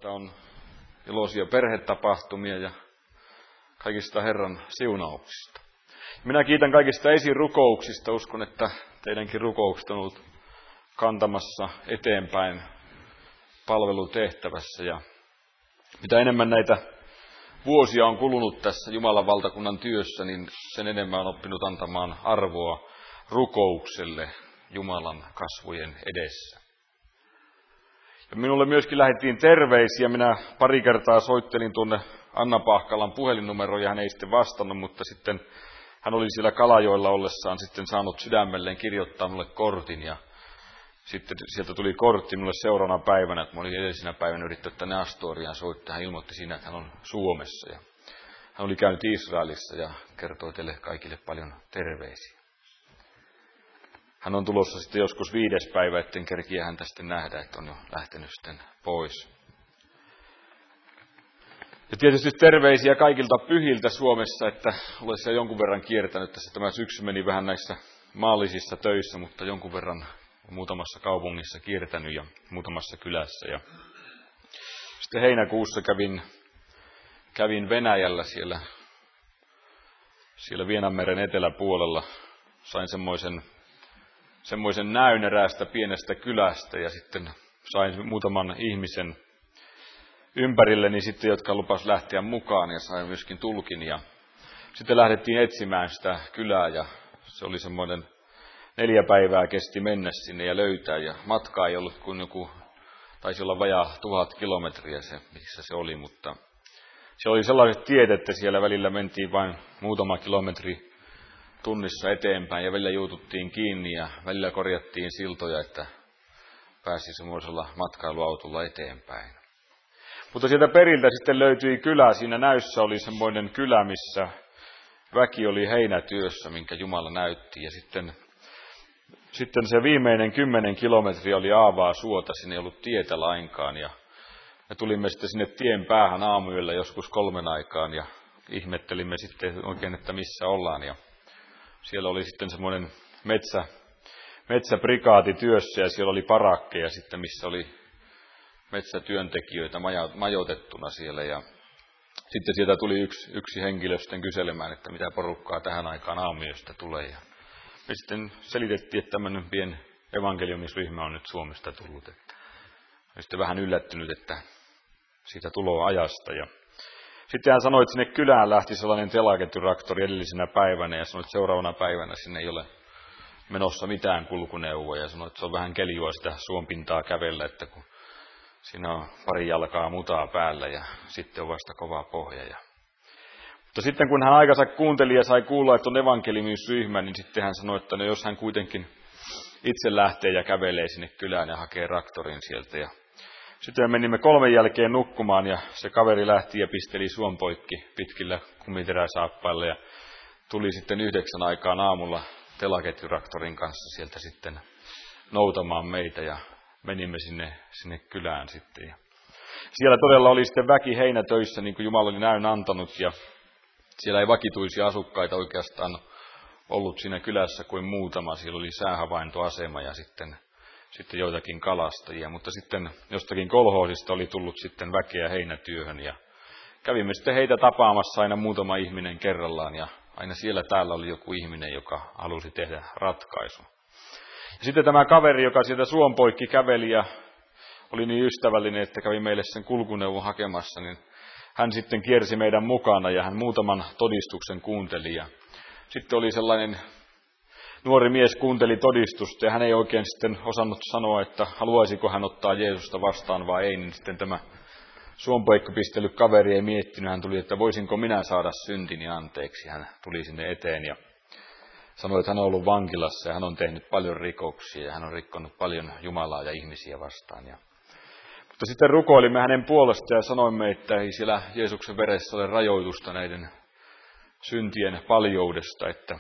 että on iloisia perhetapahtumia ja kaikista Herran siunauksista. Minä kiitän kaikista esirukouksista. Uskon, että teidänkin rukoukset on ollut kantamassa eteenpäin palvelutehtävässä. Ja mitä enemmän näitä vuosia on kulunut tässä Jumalan valtakunnan työssä, niin sen enemmän on oppinut antamaan arvoa rukoukselle Jumalan kasvojen edessä. Ja minulle myöskin lähettiin terveisiä. Minä pari kertaa soittelin tuonne Anna Pahkalan puhelinnumeroon ja hän ei sitten vastannut, mutta sitten hän oli siellä Kalajoella ollessaan sitten saanut sydämelleen kirjoittaa minulle kortin ja sitten sieltä tuli kortti minulle seuraavana päivänä, että mä olin edellisenä päivänä yrittänyt tänne Astoriaan soittaa. Hän ilmoitti siinä, että hän on Suomessa ja hän oli käynyt Israelissa ja kertoi teille kaikille paljon terveisiä. Hän on tulossa sitten joskus 5. päivä, etten kerkiä häntä sitten nähdä, että on jo lähtenyt sitten pois. Ja tietysti terveisiä kaikilta pyhiltä Suomessa, että olen siellä jonkun verran kiertänyt. Tässä tämä syksy meni vähän näissä maallisissa töissä, mutta jonkun verran muutamassa kaupungissa kiertänyt ja muutamassa kylässä. Ja sitten heinäkuussa kävin Venäjällä siellä Vienanmeren eteläpuolella. Sain semmoisen näyn eräästä pienestä kylästä ja sitten sain muutaman ihmisen ympärilleni sitten, jotka lupas lähteä mukaan ja sain myöskin tulkin. Ja sitten lähdettiin etsimään sitä kylää ja se oli semmoinen 4 päivää kesti mennä sinne ja löytää. Ja matka ei ollut kuin taisi olla vajaa 1000 kilometriä se, missä se oli, mutta se oli sellaiset tiet, että siellä välillä mentiin vain muutama kilometri tunnissa eteenpäin ja välillä juututtiin kiinni ja välillä korjattiin siltoja, että pääsi semmoisella matkailuautolla eteenpäin. Mutta sieltä periltä sitten löytyi kylä. Siinä näyssä oli semmoinen kylä, missä väki oli heinätyössä, minkä Jumala näytti. Ja sitten se viimeinen 10 kilometriä oli aavaa suota, sinne ei ollut tietä lainkaan. Ja me tulimme sitten sinne tien päähän aamuyöllä joskus 3 aikaan ja ihmettelimme sitten oikein, että missä ollaan. Ja siellä oli sitten semmoinen metsäprikaati työssä ja siellä oli parakkeja sitten, missä oli metsätyöntekijöitä majoitettuna siellä. Ja sitten sieltä tuli yksi henkilö sitten kyselemään, että mitä porukkaa tähän aikaan aamuyöstä tulee. Ja me sitten selitettiin, että tämmöinen pieni evankeliumisryhmä on nyt Suomesta tullut. Että olen sitten vähän yllättynyt, että siitä tuloajasta. Ja sitten hän sanoi, että sinne kylään lähti sellainen telaketjuraktori edellisenä päivänä ja sanoi, että seuraavana päivänä sinne ei ole menossa mitään kulkuneuvoa. Ja sanoi, että se on vähän keljua sitä suonpintaa kävellä, että kun siinä on 2 jalkaa mutaa päällä ja sitten on vasta kova pohja. Mutta sitten kun hän aikansa kuunteli ja sai kuulla, että on evankeliumisryhmä, niin sitten hän sanoi, että no jos hän kuitenkin itse lähtee ja kävelee sinne kylään ja hakee traktorin sieltä. Ja sitten me menimme 3 jälkeen nukkumaan ja se kaveri lähti ja pisteli suon poikki pitkillä kumiteräsaappailla ja tuli sitten 9 aikaan aamulla telaketjuraktorin kanssa sieltä sitten noutamaan meitä ja menimme sinne kylään sitten. Ja siellä todella oli sitten väki heinätöissä, niin kuin Jumala oli näyn antanut ja siellä ei vakituisia asukkaita oikeastaan ollut siinä kylässä kuin muutama. Siellä oli säähavaintoasema ja sitten joitakin kalastajia, mutta sitten jostakin kolhoosista oli tullut sitten väkeä heinätyöhön ja kävimme sitten heitä tapaamassa aina muutama ihminen kerrallaan ja aina siellä täällä oli joku ihminen, joka halusi tehdä ratkaisun. Ja sitten tämä kaveri, joka sieltä suon poikki käveli ja oli niin ystävällinen, että kävi meille sen kulkuneuvon hakemassa, niin hän sitten kiersi meidän mukana ja hän muutaman todistuksen kuunteli ja sitten oli sellainen nuori mies kuunteli todistusta ja hän ei oikein sitten osannut sanoa, että haluaisiko hän ottaa Jeesusta vastaan vai ei, niin sitten tämä suonpoikki pistellyt kaveri ei miettinyt, hän tuli, että voisinko minä saada syntini anteeksi. Hän tuli sinne eteen ja sanoi, että hän on ollut vankilassa ja hän on tehnyt paljon rikoksia ja hän on rikkonut paljon Jumalaa ja ihmisiä vastaan. Mutta sitten rukoilimme hänen puolestaan ja sanoimme, että ei siellä Jeesuksen veressä ole rajoitusta näiden syntien paljoudesta, että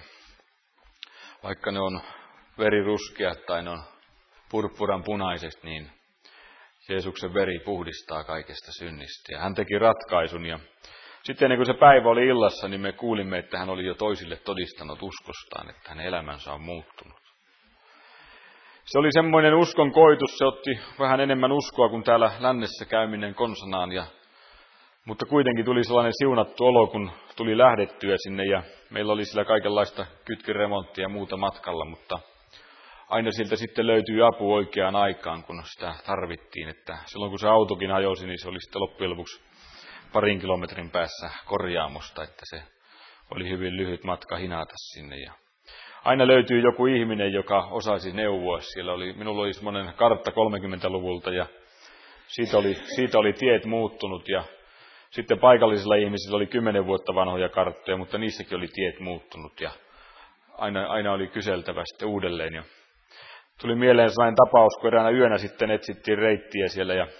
vaikka ne on veriruskeat tai ne on purppuran punaiset, niin Jeesuksen veri puhdistaa kaikesta synnistä. Ja hän teki ratkaisun ja sitten ennen kuin se päivä oli illassa, niin me kuulimme, että hän oli jo toisille todistanut uskostaan, että hänen elämänsä on muuttunut. Se oli semmoinen uskon koitus, se otti vähän enemmän uskoa kuin täällä lännessä käyminen konsanaan. Mutta kuitenkin tuli sellainen siunattu olo, kun tuli lähdettyä sinne ja meillä oli sillä kaikenlaista kytkyremonttia ja muuta matkalla, mutta aina siltä sitten löytyi apu oikeaan aikaan, kun sitä tarvittiin. Että silloin kun se autokin hajosi, niin se oli sitten loppujen lopuksi 2 kilometrin päässä korjaamosta, että se oli hyvin lyhyt matka hinata sinne. Ja aina löytyy joku ihminen, joka osasi neuvoa. Minulla oli semmoinen kartta 30-luvulta ja siitä oli tiet muuttunut ja sitten paikallisilla ihmisillä oli 10 vuotta vanhoja karttoja, mutta niissäkin oli tiet muuttunut ja aina oli kyseltävä sitten uudelleen. Ja tuli mieleen sellainen tapaus, kun eräänä yönä sitten etsittiin reittiä siellä ja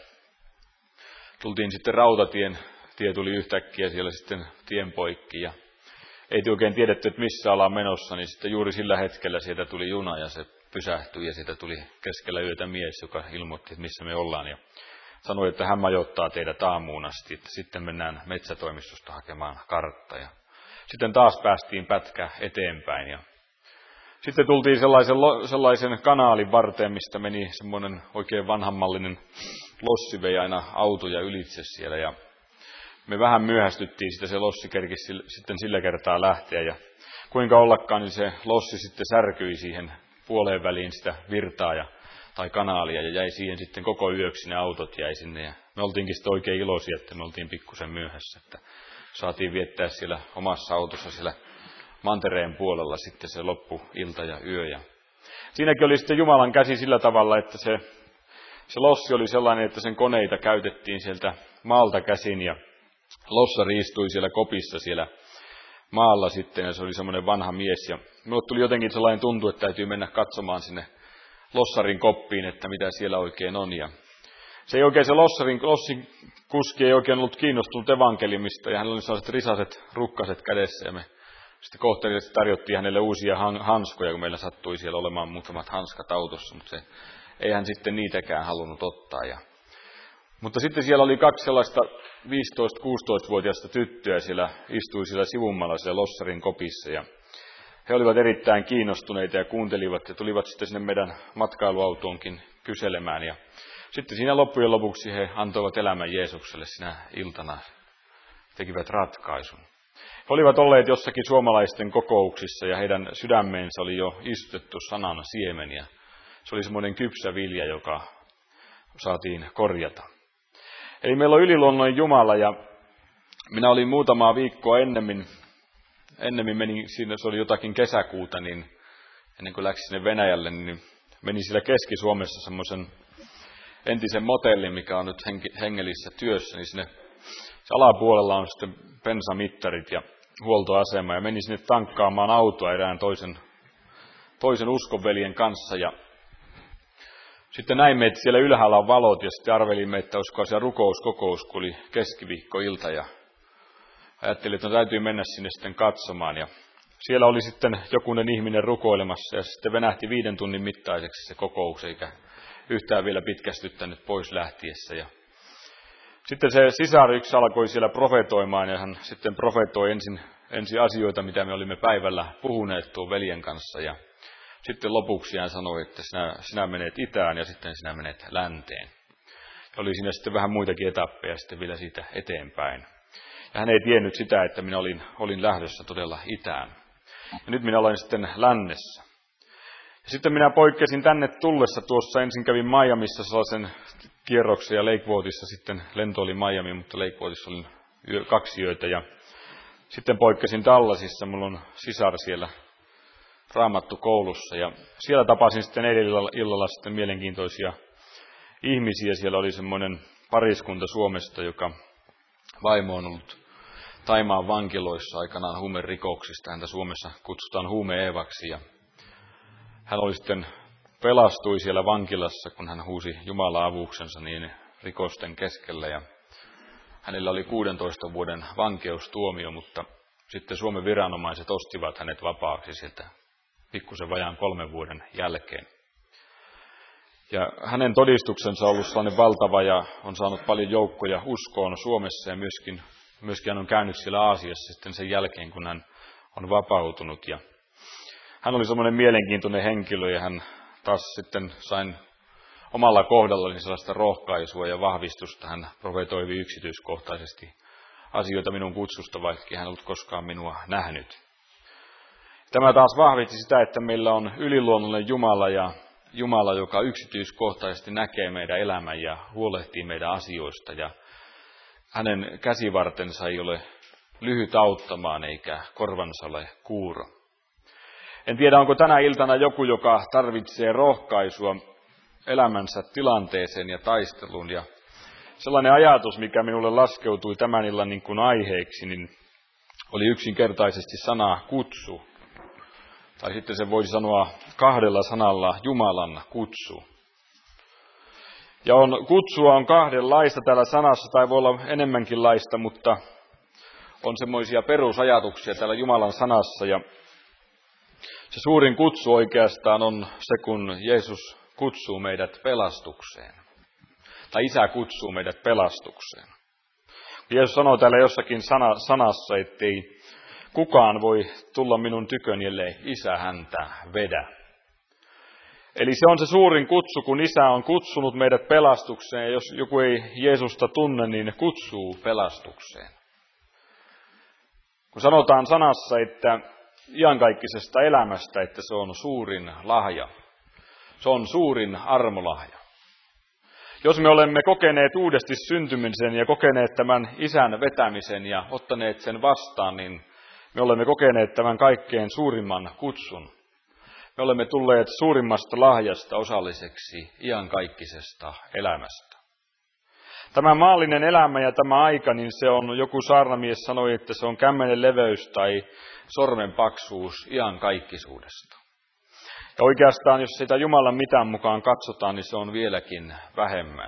tultiin sitten tie tuli yhtäkkiä siellä sitten tien poikki ja ei oikein tiedetty, että missä ollaan menossa, niin sitten juuri sillä hetkellä sieltä tuli juna ja se pysähtyi ja sieltä tuli keskellä yötä mies, joka ilmoitti, että missä me ollaan ja sanoi, että hän majoittaa teidät aamuun asti, että sitten mennään metsätoimistosta hakemaan kartta ja sitten taas päästiin pätkä eteenpäin ja sitten tultiin sellaisen kanaalin varteen, mistä meni semmoinen oikein vanhanmallinen lossi, vei aina autoja ylitse siellä ja me vähän myöhästyttiin sitä, se lossi kerkisi sitten sillä kertaa lähteä ja kuinka ollakaan, niin se lossi sitten särkyi siihen puoleen väliin sitä virtaa tai kanaalia ja jäi siihen sitten koko yöksi, ne autot jäi sinne ja me oltiinkin sitten oikein iloisia, että me oltiin pikkusen myöhässä, että saatiin viettää siellä omassa autossa siellä mantereen puolella sitten se loppuilta ja yö. Ja siinäkin oli sitten Jumalan käsi sillä tavalla, että se lossi oli sellainen, että sen koneita käytettiin sieltä maalta käsin ja lossari istui siellä kopissa siellä maalla sitten ja se oli semmoinen vanha mies ja minulle tuli jotenkin sellainen tuntu, että täytyy mennä katsomaan sinne lossarin koppiin, että mitä siellä oikein on ja se ei oikein se lossin kuski ei oikein ollut kiinnostunut evankeliumista ja hänellä oli sellaiset risaset rukkaset kädessä ja me sitten kohteellisesti tarjottiin hänelle uusia hanskoja, kun meillä sattui siellä olemaan muutamat hanskat autossa, mutta ei hän sitten niitäkään halunnut ottaa. Mutta sitten siellä oli 2 sellaista 15-16-vuotiaista tyttöä, siellä istui siellä sivummalla siellä lossarin kopissa ja he olivat erittäin kiinnostuneita ja kuuntelivat ja tulivat sitten sinne meidän matkailuautoonkin kyselemään ja sitten siinä loppujen lopuksi he antoivat elämän Jeesukselle sinä iltana, tekivät ratkaisun. He olivat olleet jossakin suomalaisten kokouksissa ja heidän sydämeensä oli jo istutettu sanan siemen ja se oli semmoinen kypsä vilja, joka saatiin korjata. Eli meillä on yliluonnollinen Jumala ja minä olin muutamaa viikkoa ennemmin menin, siinä se oli jotakin kesäkuuta, niin ennen kuin läksi sinne Venäjälle, niin menin siellä Keski-Suomessa semmoisen entisen motellin, mikä on nyt hengellisissä työssä, niin sinne se alapuolella on sitten bensamittarit ja huoltoasema ja menin sinne tankkaamaan autoa erään toisen uskonveljen kanssa ja sitten näimme, että siellä ylhäällä on valot ja sitten arvelimme, että olisiko siellä rukouskokous, kun oli keskiviikkoilta ja ajattelin, että täytyy mennä sinne sitten katsomaan ja siellä oli sitten jokunen ihminen rukoilemassa ja sitten venähti 5 tunnin mittaiseksi se kokous eikä yhtään vielä pitkästyttänyt pois lähtiessä ja sitten se sisar yksi alkoi siellä profetoimaan ja hän sitten profetoi ensin asioita, mitä me olimme päivällä puhuneet tuon veljen kanssa. Ja sitten lopuksi hän sanoi, että sinä menet itään ja sitten sinä menet länteen. Ja oli siinä sitten vähän muitakin etappeja sitten vielä siitä eteenpäin. Ja hän ei tiennyt sitä, että minä olin lähdössä todella itään. Ja nyt minä olen sitten lännessä. Ja sitten minä poikkesin tänne tullessa tuossa, ensin kävin Miamissa sellaisen kierroksen ja Lakewoodissa sitten lento oli Miami, mutta Lakewoodissa olin 2 yötä ja sitten poikkesin Dallasissa, mulla on sisar siellä raamattukoulussa ja siellä tapasin sitten eilen illalla sitten mielenkiintoisia ihmisiä, siellä oli semmoinen pariskunta Suomesta, joka vaimo on ollut Thaimaan vankiloissa aikanaan huumerikoksista, häntä Suomessa kutsutaan huume-Eevaksi ja hän oli sitten pelastui siellä vankilassa, kun hän huusi Jumalan avuksensa niin rikosten keskellä. Ja hänellä oli 16 vuoden vankeustuomio, mutta sitten Suomen viranomaiset ostivat hänet vapaaksi sieltä pikkusen vajaan 3 vuoden jälkeen. Ja hänen todistuksensa on ollut sellainen valtava ja on saanut paljon joukkoja uskoon Suomessa ja myöskin hän on käynyt siellä Aasiassa sitten sen jälkeen, kun hän on vapautunut. Ja hän oli semmoinen mielenkiintoinen henkilö ja hän taas sitten sain omalla kohdallani sellaista rohkaisua ja vahvistusta. Hän profetoivi yksityiskohtaisesti asioita minun kutsusta, vaikka hän ei ollut koskaan minua nähnyt. Tämä taas vahvisti sitä, että meillä on yliluonnollinen Jumala ja Jumala, joka yksityiskohtaisesti näkee meidän elämän ja huolehtii meidän asioista. Ja hänen käsivartensa ei ole lyhyt auttamaan eikä korvansa ole kuuro. En tiedä, onko tänä iltana joku, joka tarvitsee rohkaisua elämänsä tilanteeseen ja taisteluun. Ja sellainen ajatus, mikä minulle laskeutui tämän illan niin kuin aiheeksi, niin oli yksinkertaisesti sana kutsu. Tai sitten se voisi sanoa kahdella sanalla Jumalan kutsu. Ja kutsua on kahdenlaista täällä sanassa, tai voi olla enemmänkin laista, mutta on semmoisia perusajatuksia täällä Jumalan sanassa. Ja se suurin kutsu oikeastaan on se, kun Jeesus kutsuu meidät pelastukseen. Tai Isä kutsuu meidät pelastukseen. Jeesus sanoo täällä jossakin sanassa, ettei kukaan voi tulla minun tyköni, ellei Isä häntä vedä. Eli se on se suurin kutsu, kun Isä on kutsunut meidät pelastukseen. Ja jos joku ei Jeesusta tunne, niin kutsuu pelastukseen. Kun sanotaan sanassa, että iankaikkisesta elämästä, että se on suurin lahja. Se on suurin armolahja. Jos me olemme kokeneet uudesti syntymisen ja kokeneet tämän Isän vetämisen ja ottaneet sen vastaan, niin me olemme kokeneet tämän kaikkein suurimman kutsun. Me olemme tulleet suurimmasta lahjasta osalliseksi iankaikkisesta elämästä. Tämä maallinen elämä ja tämä aika, niin se on, joku saarnamies sanoi, että se on kämmenen leveys tai sormen paksuus iankaikkisuudesta. Ja oikeastaan, jos sitä Jumalan mitan mukaan katsotaan, niin se on vieläkin vähemmän.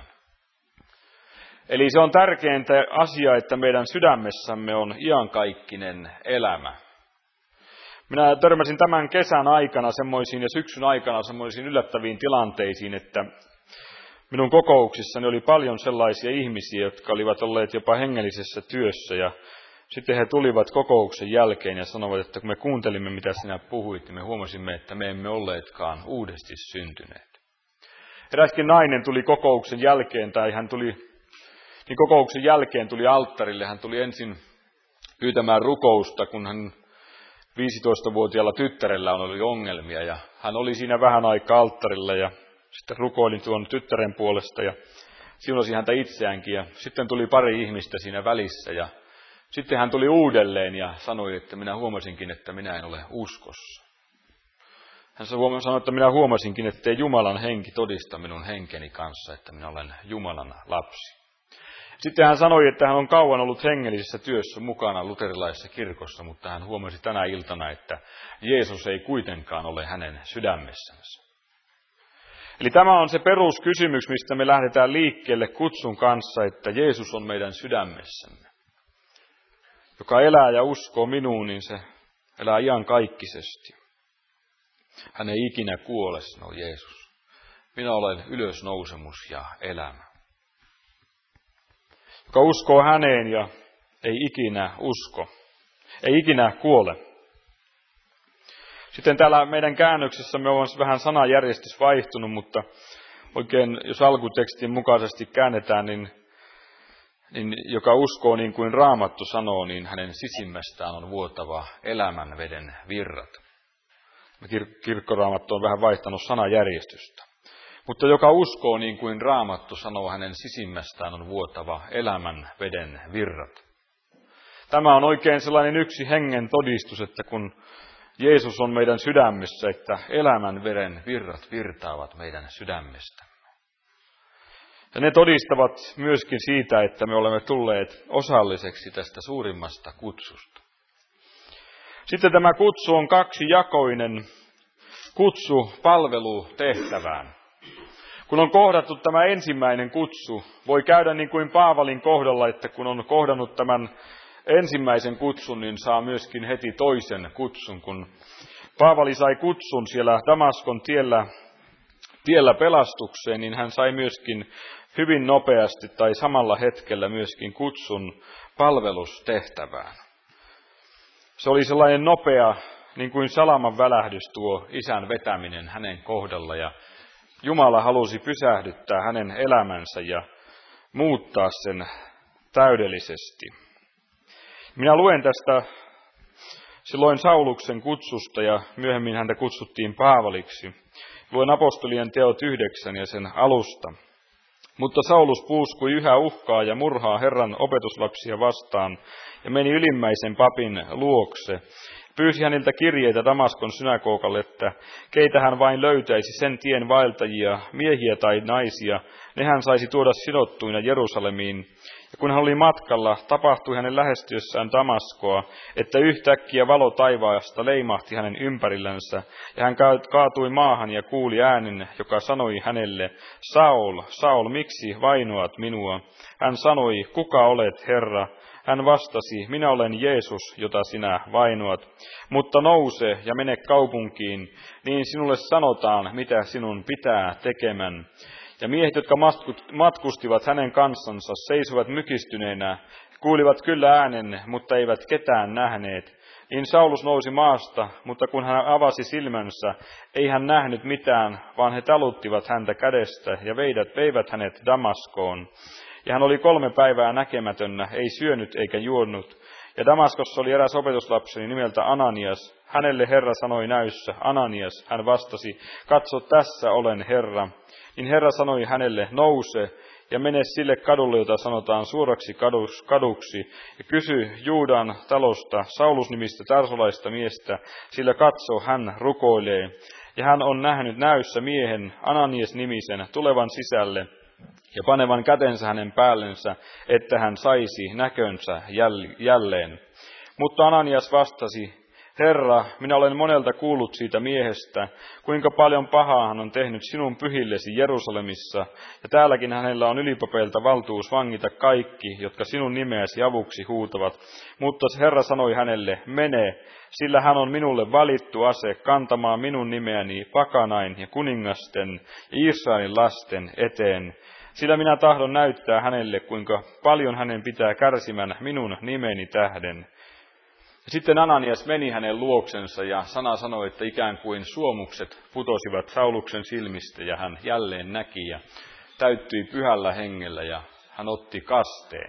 Eli se on tärkeintä asia, että meidän sydämessämme on iankaikkinen elämä. Minä törmäsin tämän kesän aikana ja syksyn aikana semmoisiin yllättäviin tilanteisiin, että minun kokouksissani oli paljon sellaisia ihmisiä, jotka olivat olleet jopa hengellisessä työssä ja sitten he tulivat kokouksen jälkeen ja sanoivat, että kun me kuuntelimme, mitä sinä puhuit, niin me huomasimme, että me emme olleetkaan uudesti syntyneet. Eräskin nainen tuli kokouksen jälkeen, kokouksen jälkeen tuli alttarille. Hän tuli ensin pyytämään rukousta, kun hän 15-vuotiaalla tyttärellä oli ongelmia. Ja hän oli siinä vähän aikaa alttarilla ja sitten rukoilin tuon tyttären puolesta ja siunasi häntä itseäänkin. Ja sitten tuli pari ihmistä siinä välissä ja sitten hän tuli uudelleen ja sanoi, että minä huomasinkin, että minä en ole uskossa. Hän sanoi, että minä huomasinkin, että Jumalan henki todista minun henkeni kanssa, että minä olen Jumalan lapsi. Sitten hän sanoi, että hän on kauan ollut hengellisessä työssä mukana luterilaisessa kirkossa, mutta hän huomasi tänä iltana, että Jeesus ei kuitenkaan ole hänen sydämessänsä. Eli tämä on se peruskysymys, mistä me lähdetään liikkeelle kutsun kanssa, että Jeesus on meidän sydämessämme. Joka elää ja uskoo minuun, niin se elää iankaikkisesti. Hän ei ikinä kuole, sanoo Jeesus. Minä olen ylösnousemus ja elämä. Joka uskoo häneen ja ei ikinä kuole. Sitten täällä meidän käännöksessämme on vähän sanajärjestys vaihtunut, mutta oikein jos alkutekstin mukaisesti käännetään, niin joka uskoo niin kuin Raamattu sanoo, niin hänen sisimmästään on vuotava elämän veden virrat. Kirkkoraamattu on vähän vaihtanut sanajärjestystä. Mutta joka uskoo niin kuin Raamattu sanoo, hänen sisimmästään on vuotava elämän veden virrat. Tämä on oikein sellainen yksi hengen todistus, että kun Jeesus on meidän sydämessä, että elämän veden virrat virtaavat meidän sydämestämme. Ja ne todistavat myöskin siitä, että me olemme tulleet osalliseksi tästä suurimmasta kutsusta. Sitten tämä kutsu on kaksijakoinen kutsu palvelutehtävään. Kun on kohdattu tämä ensimmäinen kutsu, voi käydä niin kuin Paavalin kohdalla, että kun on kohdannut tämän ensimmäisen kutsun, niin saa myöskin heti toisen kutsun. Kun Paavali sai kutsun siellä Damaskon tiellä pelastukseen, niin hän sai myöskin hyvin nopeasti tai samalla hetkellä myöskin kutsun palvelustehtävään. Se oli sellainen niin kuin salaman välähdys tuo isän vetäminen hänen kohdalla. Ja Jumala halusi pysähdyttää hänen elämänsä ja muuttaa sen täydellisesti. Minä luen tästä silloin Sauluksen kutsusta ja myöhemmin häntä kutsuttiin Paavaliksi. Luen apostolien teot 9 ja sen alusta. Mutta Saulus puuskui yhä uhkaa ja murhaa Herran opetuslapsia vastaan ja meni ylimmäisen papin luokse. Pyysi häniltä kirjeitä Damaskon synagogalle, että keitä hän vain löytäisi sen tien vaeltajia, miehiä tai naisia, ne hän saisi tuoda sidottuina Jerusalemiin. Ja kun hän oli matkalla, tapahtui hänen lähestyessään Damaskoa, että yhtäkkiä valo taivaasta leimahti hänen ympärillänsä, ja hän kaatui maahan ja kuuli äänen, joka sanoi hänelle, Saul, Saul, miksi vainoat minua? Hän sanoi, kuka olet, Herra? Hän vastasi, minä olen Jeesus, jota sinä vainoat, mutta nouse ja mene kaupunkiin, niin sinulle sanotaan, mitä sinun pitää tekemään. Ja miehet, jotka matkustivat hänen kansansa, seisovat mykistyneenä, kuulivat kyllä äänen, mutta eivät ketään nähneet. Niin Saulus nousi maasta, mutta kun hän avasi silmänsä, ei hän nähnyt mitään, vaan he taluttivat häntä kädestä ja veivät hänet Damaskoon. Ja hän oli 3 päivää näkemätönnä, ei syönyt eikä juonut. Ja Damaskossa oli eräs opetuslapseni nimeltä Ananias. Hänelle Herra sanoi näyssä, Ananias. Hän vastasi, katso tässä olen Herra. Niin Herra sanoi hänelle, nouse ja mene sille kadulle, jota sanotaan suoraksi kaduksi, ja kysy Juudan talosta Saulus-nimistä tarsolaista miestä, sillä katso, hän rukoilee. Ja hän on nähnyt näyssä miehen, Ananias-nimisen, tulevan sisälle ja panevan kätensä hänen päällensä, että hän saisi näkönsä jälleen. Mutta Ananias vastasi, Herra, minä olen monelta kuullut siitä miehestä, kuinka paljon pahaa hän on tehnyt sinun pyhillesi Jerusalemissa, ja täälläkin hänellä on ylipapeilta valtuus vangita kaikki, jotka sinun nimeäsi avuksi huutavat. Mutta Herra sanoi hänelle, mene, sillä hän on minulle valittu ase kantamaan minun nimeäni pakanain ja kuningasten ja Israelin lasten eteen. Sillä minä tahdon näyttää hänelle, kuinka paljon hänen pitää kärsimään minun nimeni tähden. Sitten Ananias meni hänen luoksensa ja sana sanoi, että ikään kuin suomukset putosivat Sauluksen silmistä ja hän jälleen näki ja täyttyi pyhällä hengellä ja hän otti kasteen.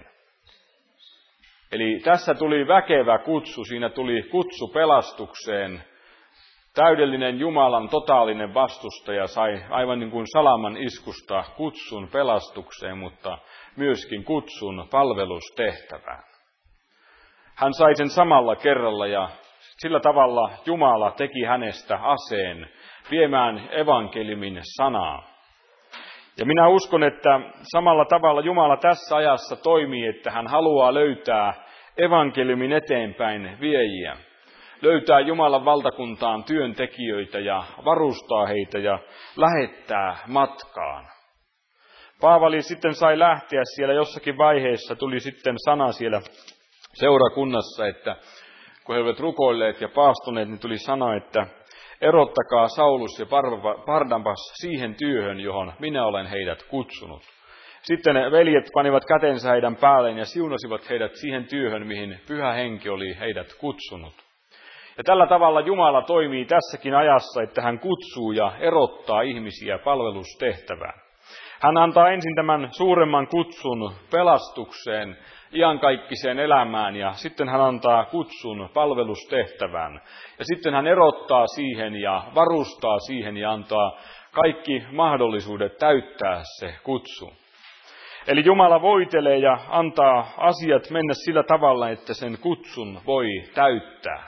Eli tässä tuli väkevä kutsu, siinä tuli kutsu pelastukseen. Täydellinen Jumalan totaalinen vastustaja sai aivan niin kuin salaman iskusta kutsun pelastukseen, mutta myöskin kutsun palvelustehtävään. Hän sai sen samalla kerralla ja sillä tavalla Jumala teki hänestä aseen viemään evankeliumin sanaa. Ja minä uskon, että samalla tavalla Jumala tässä ajassa toimii, että hän haluaa löytää evankeliumin eteenpäin viejiä. Löytää Jumalan valtakuntaan työntekijöitä ja varustaa heitä ja lähettää matkaan. Paavali sitten sai lähteä siellä jossakin vaiheessa, tuli sitten sana siellä seurakunnassa, että kun he olivat rukoilleet ja paastoneet, niin tuli sana, että erottakaa Saulus ja Barnabas siihen työhön, johon minä olen heidät kutsunut. Sitten veljet panivat kätensä heidän päälleen ja siunasivat heidät siihen työhön, mihin Pyhä Henki oli heidät kutsunut. Ja tällä tavalla Jumala toimii tässäkin ajassa, että hän kutsuu ja erottaa ihmisiä palvelustehtävään. Hän antaa ensin tämän suuremman kutsun pelastukseen, iankaikkiseen elämään, ja sitten hän antaa kutsun palvelustehtävään. Ja sitten hän erottaa siihen ja varustaa siihen ja antaa kaikki mahdollisuudet täyttää se kutsu. Eli Jumala voitelee ja antaa asiat mennä sillä tavalla, että sen kutsun voi täyttää.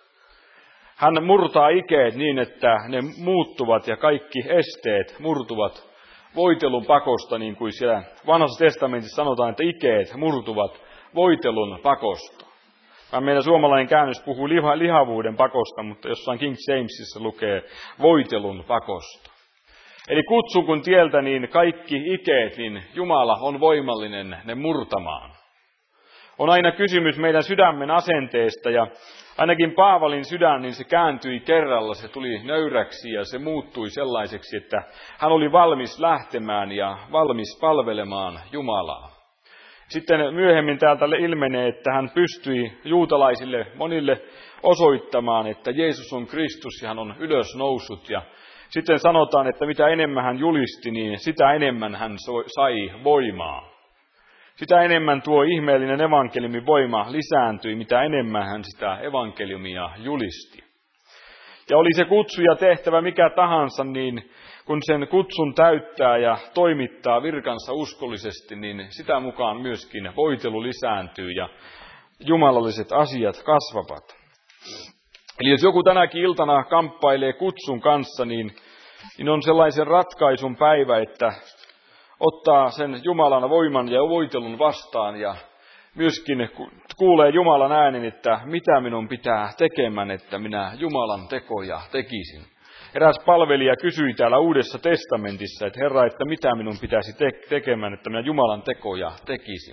Hän murtaa ikeet niin, että ne muuttuvat ja kaikki esteet murtuvat voitelun pakosta, niin kuin siellä Vanhassa testamentissa sanotaan, että ikeet murtuvat voitelun pakosta. Meidän suomalainen käännös puhuu lihavuuden pakosta, mutta jossain King Jamesissa lukee voitelun pakosta. Eli kutsun kun tieltä, niin kaikki ikeet, niin Jumala on voimallinen ne murtamaan. On aina kysymys meidän sydämen asenteesta ja ainakin Paavalin sydän, niin se kääntyi kerralla, se tuli nöyräksi ja se muuttui sellaiseksi, että hän oli valmis lähtemään ja valmis palvelemaan Jumalaa. Sitten myöhemmin täältä ilmenee, että hän pystyi juutalaisille monille osoittamaan, että Jeesus on Kristus ja hän on ylösnoussut. Ja sitten sanotaan, että mitä enemmän hän julisti, niin sitä enemmän hän sai voimaa. Sitä enemmän tuo ihmeellinen evankeliumin voima lisääntyi, mitä enemmän hän sitä evankeliumia julisti. Ja oli se kutsu ja tehtävä mikä tahansa, niin kun sen kutsun täyttää ja toimittaa virkansa uskollisesti, niin sitä mukaan myöskin voitelu lisääntyy ja jumalalliset asiat kasvavat. Eli jos joku tänäkin iltana kamppailee kutsun kanssa, niin on sellaisen ratkaisun päivä, että ottaa sen Jumalan voiman ja voitelun vastaan ja myöskin kuulee Jumalan äänen, että mitä minun pitää tekemään, että minä Jumalan tekoja tekisin. Eräs palvelija kysyi täällä Uudessa testamentissa, että Herra, että mitä minun pitäisi tekemään, että minä Jumalan tekoja tekisin.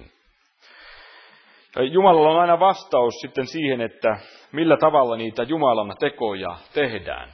Ja Jumalalla on aina vastaus sitten siihen, että millä tavalla niitä Jumalan tekoja tehdään.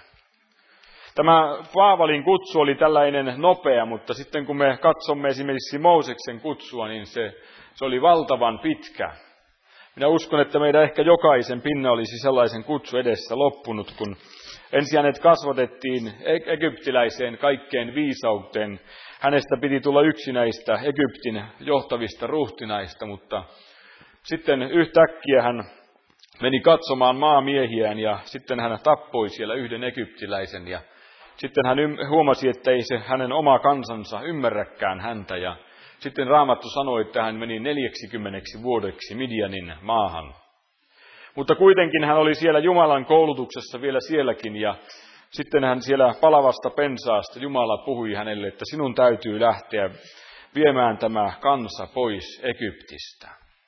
Tämä Paavalin kutsu oli tällainen nopea, mutta sitten kun me katsomme esimerkiksi Mooseksen kutsua, niin se oli valtavan pitkä. Minä uskon, että meidän ehkä jokaisen pinna olisi sellaisen kutsu edessä loppunut, kun ensin hänet kasvatettiin egyptiläiseen kaikkeen viisauteen. Hänestä piti tulla yksi näistä Egyptin johtavista ruhtinaista, mutta sitten yhtäkkiä hän meni katsomaan maamiehiään ja sitten hän tappoi siellä yhden egyptiläisen ja sitten hän huomasi, että ei se hänen oma kansansa ymmärräkään häntä ja sitten Raamattu sanoi, että hän meni 40 vuodeksi Midianin maahan. Mutta kuitenkin hän oli siellä Jumalan koulutuksessa vielä sielläkin ja sitten hän siellä palavasta pensaasta Jumala puhui hänelle, että sinun täytyy lähteä viemään tämä kansa pois Egyptistä.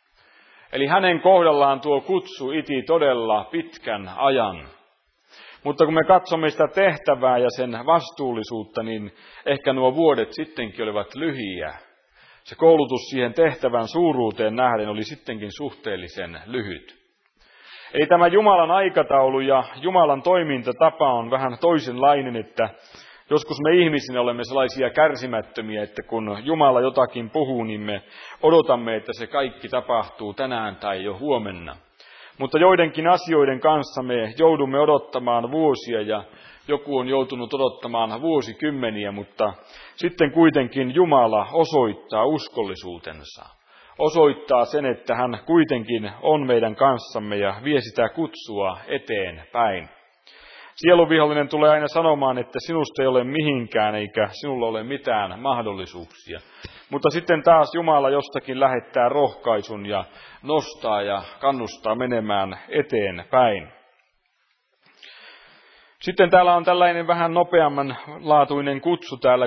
Eli hänen kohdallaan tuo kutsu iti todella pitkän ajan. Mutta kun me katsomme sitä tehtävää ja sen vastuullisuutta, niin ehkä nuo vuodet sittenkin olivat lyhiä. Se koulutus siihen tehtävän suuruuteen nähden oli sittenkin suhteellisen lyhyt. Eli tämä Jumalan aikataulu ja Jumalan toimintatapa on vähän toisenlainen, että joskus me ihmisinä olemme sellaisia kärsimättömiä, että kun Jumala jotakin puhuu, niin me odotamme, että se kaikki tapahtuu tänään tai jo huomenna. Mutta joidenkin asioiden kanssa me joudumme odottamaan vuosia ja joku on joutunut odottamaan vuosikymmeniä, mutta sitten kuitenkin Jumala osoittaa uskollisuutensa. Osoittaa sen, että hän kuitenkin on meidän kanssamme ja vie sitä kutsua eteenpäin. Sieluvihollinen tulee aina sanomaan, että sinusta ei ole mihinkään eikä sinulla ole mitään mahdollisuuksia. Mutta sitten taas Jumala jostakin lähettää rohkaisun ja nostaa ja kannustaa menemään eteenpäin. Sitten täällä on tällainen vähän nopeamman laatuinen kutsu täällä,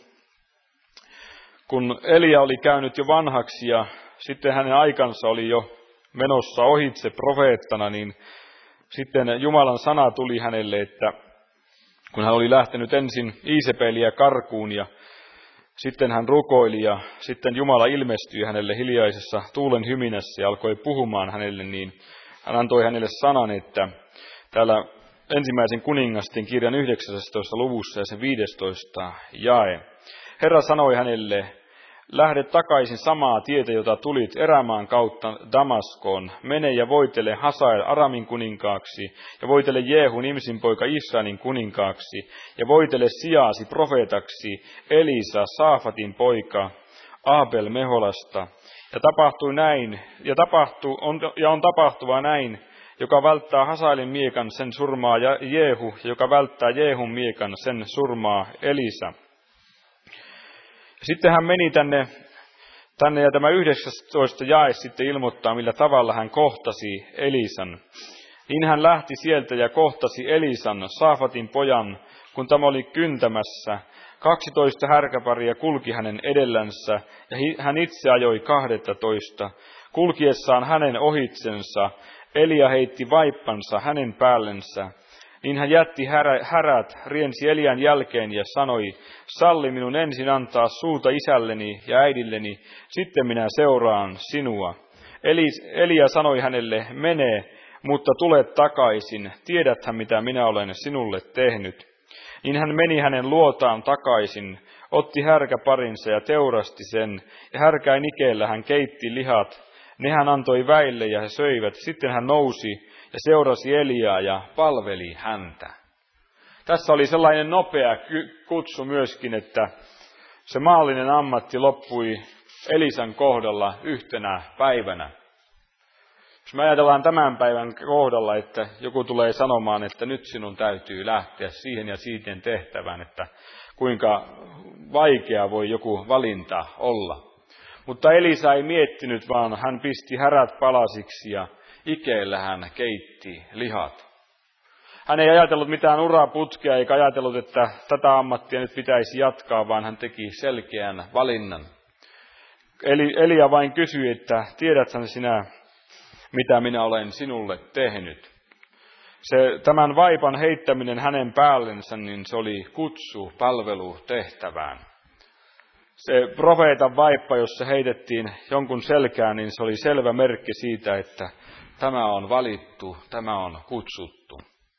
kun Elia oli käynyt jo vanhaksi ja sitten hänen aikansa oli jo menossa ohitse profeettana, niin sitten Jumalan sana tuli hänelle, että kun hän oli lähtenyt ensin Iisepeliä karkuun ja sitten hän rukoili ja sitten Jumala ilmestyi hänelle hiljaisessa tuulen hyminässä ja alkoi puhumaan hänelle, niin hän antoi hänelle sanan, että täällä ensimmäisen kuningastin kirjan 19. luvussa ja sen 15. jae. Herra sanoi hänelle, lähde takaisin samaa tietä, jota tulit erämaan kautta Damaskoon. Mene ja voitele Hasael Aramin kuninkaaksi, ja voitele Jehu Nimsin poika Israelin kuninkaaksi, ja voitele sijaasi profeetaksi Elisa Saafatin poika Abel Meholasta. Ja tapahtui näin, on tapahtuva näin, joka välttää Hasaelin miekan, sen surmaa Jehu, ja joka välttää Jehun miekan, sen surmaa Elisa. Sitten hän meni tänne ja tämä 19 jae sitten ilmoittaa, millä tavalla hän kohtasi Elisan. Niin hän lähti sieltä ja kohtasi Elisan, Saafatin pojan, kun tämä oli kyntämässä. 12 härkäparia kulki hänen edellänsä ja hän itse ajoi 12. Kulkiessaan hänen ohitsensa, Elia heitti vaippansa hänen päällensä. Niin hän jätti härät, riensi Elian jälkeen ja sanoi, salli minun ensin antaa suuta isälleni ja äidilleni, sitten minä seuraan sinua. Elia sanoi hänelle, mene, mutta tule takaisin, tiedäthän mitä minä olen sinulle tehnyt. Niin hän meni hänen luotaan takaisin, otti härkäparinsa ja teurasti sen, ja härkäin ikeellä hän keitti lihat, ne hän antoi väille ja he söivät. Sitten hän nousi ja seurasi Eliaa ja palveli häntä. Tässä oli sellainen nopea kutsu myöskin, että se maallinen ammatti loppui Elisan kohdalla yhtenä päivänä. Jos me ajatellaan tämän päivän kohdalla, että joku tulee sanomaan, että nyt sinun täytyy lähteä siihen ja siihen tehtävään, että kuinka vaikea voi joku valinta olla. Mutta Elisa ei miettinyt, vaan hän pisti härät palasiksi ja ikeellä hän keitti lihat. Hän ei ajatellut mitään uraputkea eikä ajatellut, että tätä ammattia nyt pitäisi jatkaa, vaan hän teki selkeän valinnan. Elia vain kysyi, että tiedäthän sinä, mitä minä olen sinulle tehnyt. Tämän vaipan heittäminen hänen päällensä, niin se oli kutsu palvelutehtävään. Se profeetan vaippa, jos se heitettiin jonkun selkään, niin se oli selvä merkki siitä, että tämä on valittu, tämä on kutsuttu.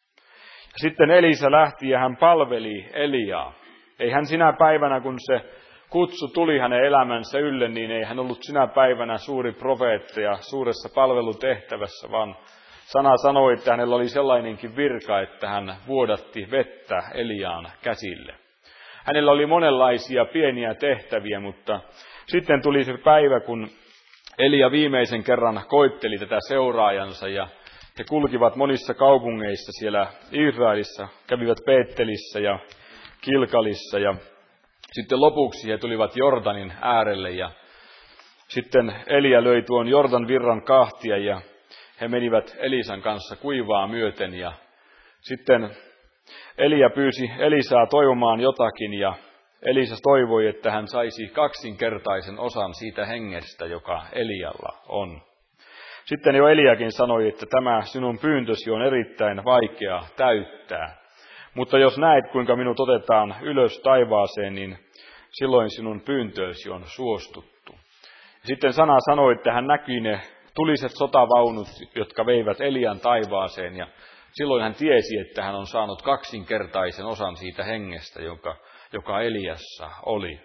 Sitten Elisa lähti ja hän palveli Eliaa. Ei hän sinä päivänä, kun se kutsu tuli hänen elämänsä ylle, niin ei hän ollut sinä päivänä suuri profeetta ja suuressa palvelutehtävässä, vaan sana sanoi, että hänellä oli sellainenkin virka, että hän vuodatti vettä Eliaan käsille. Hänellä oli monenlaisia pieniä tehtäviä, mutta sitten tuli se päivä, kun Elia viimeisen kerran koitteli tätä seuraajansa ja he kulkivat monissa kaupungeissa siellä Israelissa, kävivät Beetelissä ja Kilkalissa ja sitten lopuksi he tulivat Jordanin äärelle ja sitten Elia löi tuon Jordan virran kahtia ja he menivät Elisan kanssa kuivaa myöten ja sitten Elia pyysi Elisaa toivomaan jotakin ja Elisa toivoi, että hän saisi kaksinkertaisen osan siitä hengestä, joka Elialla on. Sitten jo Eliakin sanoi, että tämä sinun pyyntösi on erittäin vaikea täyttää. Mutta jos näet, kuinka minut otetaan ylös taivaaseen, niin silloin sinun pyyntöösi on suostuttu. Ja sitten sana sanoi, että hän näki ne tuliset sotavaunut, jotka veivät Elian taivaaseen. Ja silloin hän tiesi, että hän on saanut kaksinkertaisen osan siitä hengestä, joka Eliassa oli.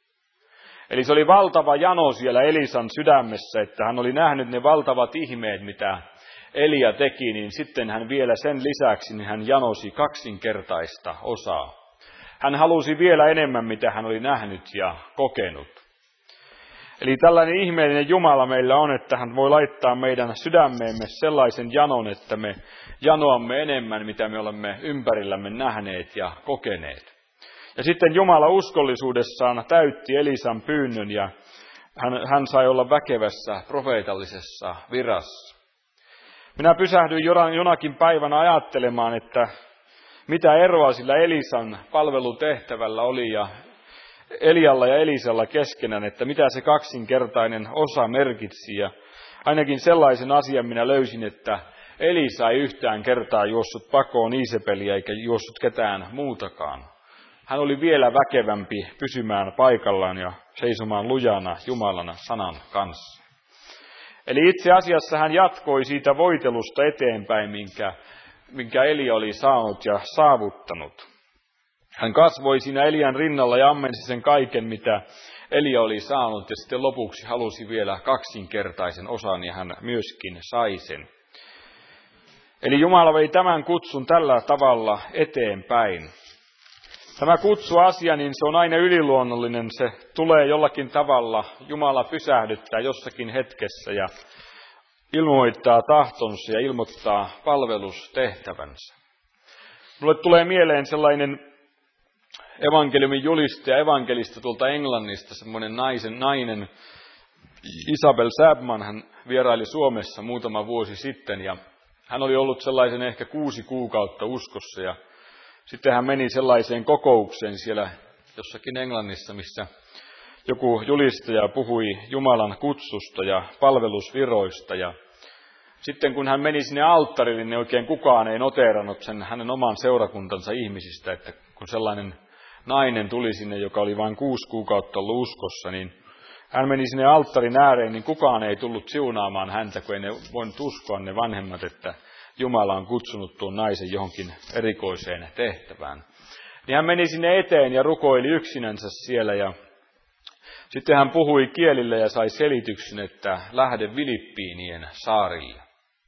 Eli se oli valtava jano siellä Elisan sydämessä, että hän oli nähnyt ne valtavat ihmeet, mitä Elia teki, niin sitten hän vielä sen lisäksi niin hän janosi kaksinkertaista osaa. Hän halusi vielä enemmän, mitä hän oli nähnyt ja kokenut. Eli tällainen ihmeellinen Jumala meillä on, että hän voi laittaa meidän sydämeemme sellaisen janon, että me janoamme enemmän, mitä me olemme ympärillämme nähneet ja kokeneet. Ja sitten Jumala uskollisuudessaan täytti Elisan pyynnön ja hän sai olla väkevässä profeetallisessa virassa. Minä pysähdyin jonakin päivänä ajattelemaan, että mitä eroa sillä Elisan palvelutehtävällä oli ja Elialla ja Elisalla keskenään, että mitä se kaksinkertainen osa merkitsi. Ja ainakin sellaisen asian minä löysin, että Elisa ei yhtään kertaa juossut pakoon Iisebeliä eikä juossut ketään muutakaan. Hän oli vielä väkevämpi pysymään paikallaan ja seisomaan lujana Jumalan sanan kanssa. Eli itse asiassa hän jatkoi siitä voitelusta eteenpäin, minkä Elia oli saanut ja saavuttanut. Hän kasvoi siinä Elian rinnalla ja ammensi sen kaiken, mitä Elia oli saanut, ja sitten lopuksi halusi vielä kaksinkertaisen osan, ja hän myöskin sai sen. Eli Jumala vei tämän kutsun tällä tavalla eteenpäin. Tämä kutsuasia, niin se on aina yliluonnollinen, se tulee jollakin tavalla, Jumala pysähdyttää jossakin hetkessä ja ilmoittaa tahtonsa ja ilmoittaa palvelustehtävänsä. Mulle tulee mieleen sellainen evankeliumin julistaja, evankelista tuolta Englannista, semmoinen nainen, Isabel Sabman, hän vieraili Suomessa muutama vuosi sitten ja hän oli ollut sellaisen ehkä 6 kuukautta uskossa ja sitten hän meni sellaiseen kokoukseen siellä jossakin Englannissa, missä joku julistaja puhui Jumalan kutsusta ja palvelusviroista. Ja sitten kun hän meni sinne alttarille, niin oikein kukaan ei noteerannut sen hänen oman seurakuntansa ihmisistä. Että kun sellainen nainen tuli sinne, joka oli vain 6 kuukautta ollut uskossa, niin hän meni sinne alttarin ääreen, niin kukaan ei tullut siunaamaan häntä, kun ei ne voinut uskoa ne vanhemmat, että Jumala on kutsunut tuon naisen johonkin erikoiseen tehtävään. Niin hän meni sinne eteen ja rukoili yksinänsä siellä ja sitten hän puhui kielille ja sai selityksen, että lähde Filippiinien saarille.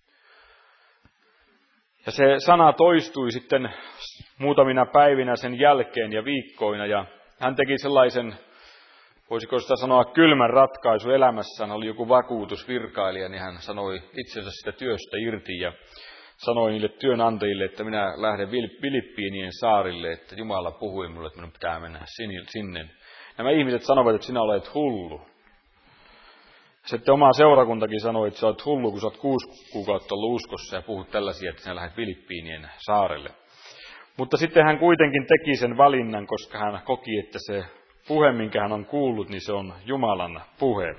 Ja se sana toistui sitten muutamina päivinä sen jälkeen ja viikkoina ja hän teki sellaisen, voisiko sitä sanoa, kylmän ratkaisu elämässään. Oli joku vakuutusvirkailija, niin hän sanoi itsensä sitä työstä irti ja sanoi niille työnantajille, että minä lähden Filippiinien saarille, että Jumala puhui minulle, että minun pitää mennä sinne. Nämä ihmiset sanoivat, että sinä olet hullu. Sitten oma seurakuntakin sanoi, että sä olet hullu, kun sä olet 6 kuukautta ollut uskossa ja puhut tällaisia, että sinä lähdet Filippiinien saarelle. Mutta sitten hän kuitenkin teki sen valinnan, koska hän koki, että se puhe, minkä hän on kuullut, niin se on Jumalan puhe.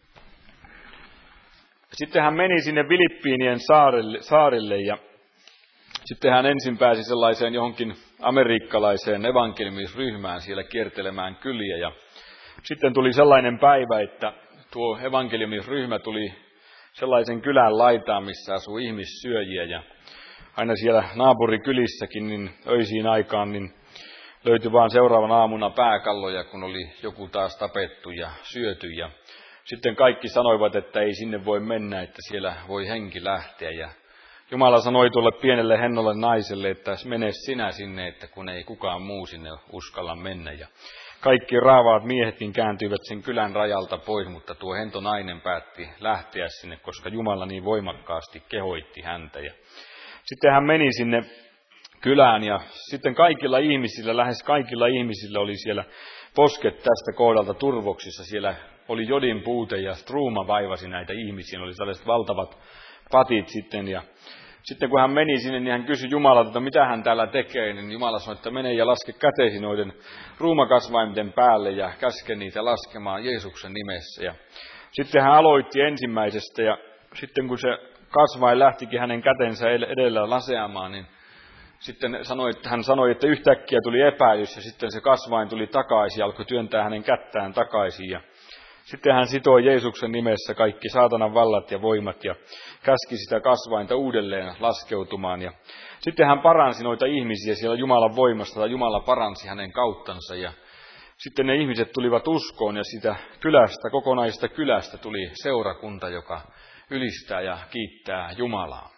Sitten hän meni sinne Filippiinien saarille ja sitten hän ensin pääsi sellaiseen johonkin amerikkalaiseen evankeliumisryhmään siellä kiertelemään kyliä. Ja sitten tuli sellainen päivä, että tuo evankeliumisryhmä tuli sellaisen kylän laitaan, missä asuu ihmissyöjiä. Ja aina siellä naapurikylissäkin niin öisiin aikaan niin löytyi vaan seuraavan aamuna pääkalloja, kun oli joku taas tapettu ja syöty. Ja sitten kaikki sanoivat, että ei sinne voi mennä, että siellä voi henki lähteä. Ja Jumala sanoi tuolle pienelle hennolle naiselle, että mene sinä sinne, että kun ei kukaan muu sinne uskalla mennä. Ja kaikki raavaat miehetkin kääntyivät sen kylän rajalta pois, mutta tuo hento nainen päätti lähteä sinne, koska Jumala niin voimakkaasti kehoitti häntä. Ja sitten hän meni sinne kylään ja sitten kaikilla ihmisillä, lähes kaikilla ihmisillä oli siellä posket tästä kohdalta turvoksissa. Siellä oli jodin puute ja struuma vaivasi näitä ihmisiä, oli sellaiset valtavat patit sitten. Ja sitten kun hän meni sinne, niin hän kysyi Jumalalta, että mitä hän täällä tekee. Niin Jumala sanoi, että mene ja laske kätesi noiden ruumakasvaimten päälle ja käske niitä laskemaan Jeesuksen nimessä. Ja sitten hän aloitti ensimmäisestä ja sitten kun se kasvain lähtikin hänen kätensä edellä laseamaan, niin sitten hän sanoi, että yhtäkkiä tuli epäilys ja sitten se kasvain tuli takaisin ja alkoi työntää hänen kättään takaisin. Ja sitten hän sitoi Jeesuksen nimessä kaikki saatanan vallat ja voimat ja käski sitä kasvainta uudelleen laskeutumaan. Ja sitten hän paransi noita ihmisiä siellä Jumalan voimasta, tai Jumala paransi hänen kauttansa. Ja sitten ne ihmiset tulivat uskoon ja sitä kylästä, kokonaisesta kylästä tuli seurakunta, joka ylistää ja kiittää Jumalaa.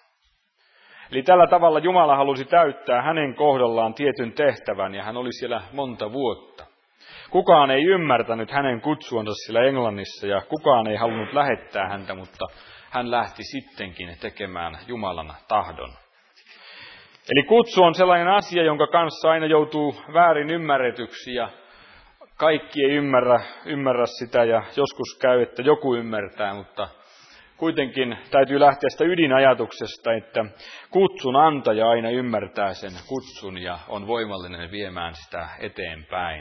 Eli tällä tavalla Jumala halusi täyttää hänen kohdallaan tietyn tehtävän ja hän oli siellä monta vuotta. Kukaan ei ymmärtänyt hänen kutsuansa siellä Englannissa ja kukaan ei halunnut lähettää häntä, mutta hän lähti sittenkin tekemään Jumalan tahdon. Eli kutsu on sellainen asia, jonka kanssa aina joutuu väärin ymmärretyksi ja kaikki ei ymmärrä sitä ja joskus käy, että joku ymmärtää, mutta kuitenkin täytyy lähteä sitä ydinajatuksesta, että kutsun antaja aina ymmärtää sen kutsun ja on voimallinen viemään sitä eteenpäin.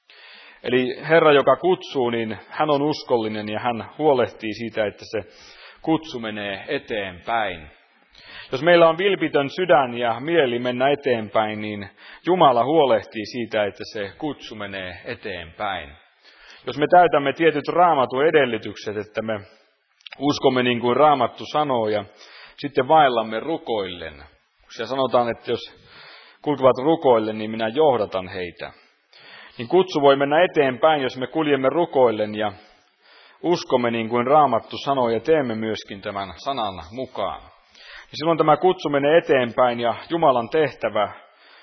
Eli Herra, joka kutsuu, niin hän on uskollinen ja hän huolehtii siitä, että se kutsu menee eteenpäin. Jos meillä on vilpitön sydän ja mieli mennä eteenpäin, niin Jumala huolehtii siitä, että se kutsu menee eteenpäin. Jos me täytämme tietyt Raamatun edellytykset, että me uskomme niin kuin Raamattu sanoo ja sitten vaellamme rukoillen. Siellä sanotaan, että jos kulkevat rukoillen, niin minä johdatan heitä. Niin kutsu voi mennä eteenpäin, jos me kuljemme rukoillen ja uskomme niin kuin Raamattu sanoo ja teemme myöskin tämän sanan mukaan. Ja silloin tämä kutsu menee eteenpäin ja Jumalan tehtävä,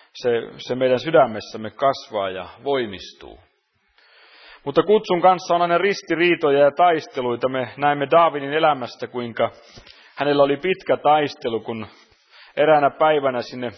se meidän sydämessämme kasvaa ja voimistuu. Mutta kutsun kanssa on aina ristiriitoja ja taisteluita. Me näemme Daavidin elämästä, kuinka hänellä oli pitkä taistelu, kun eräänä päivänä sinne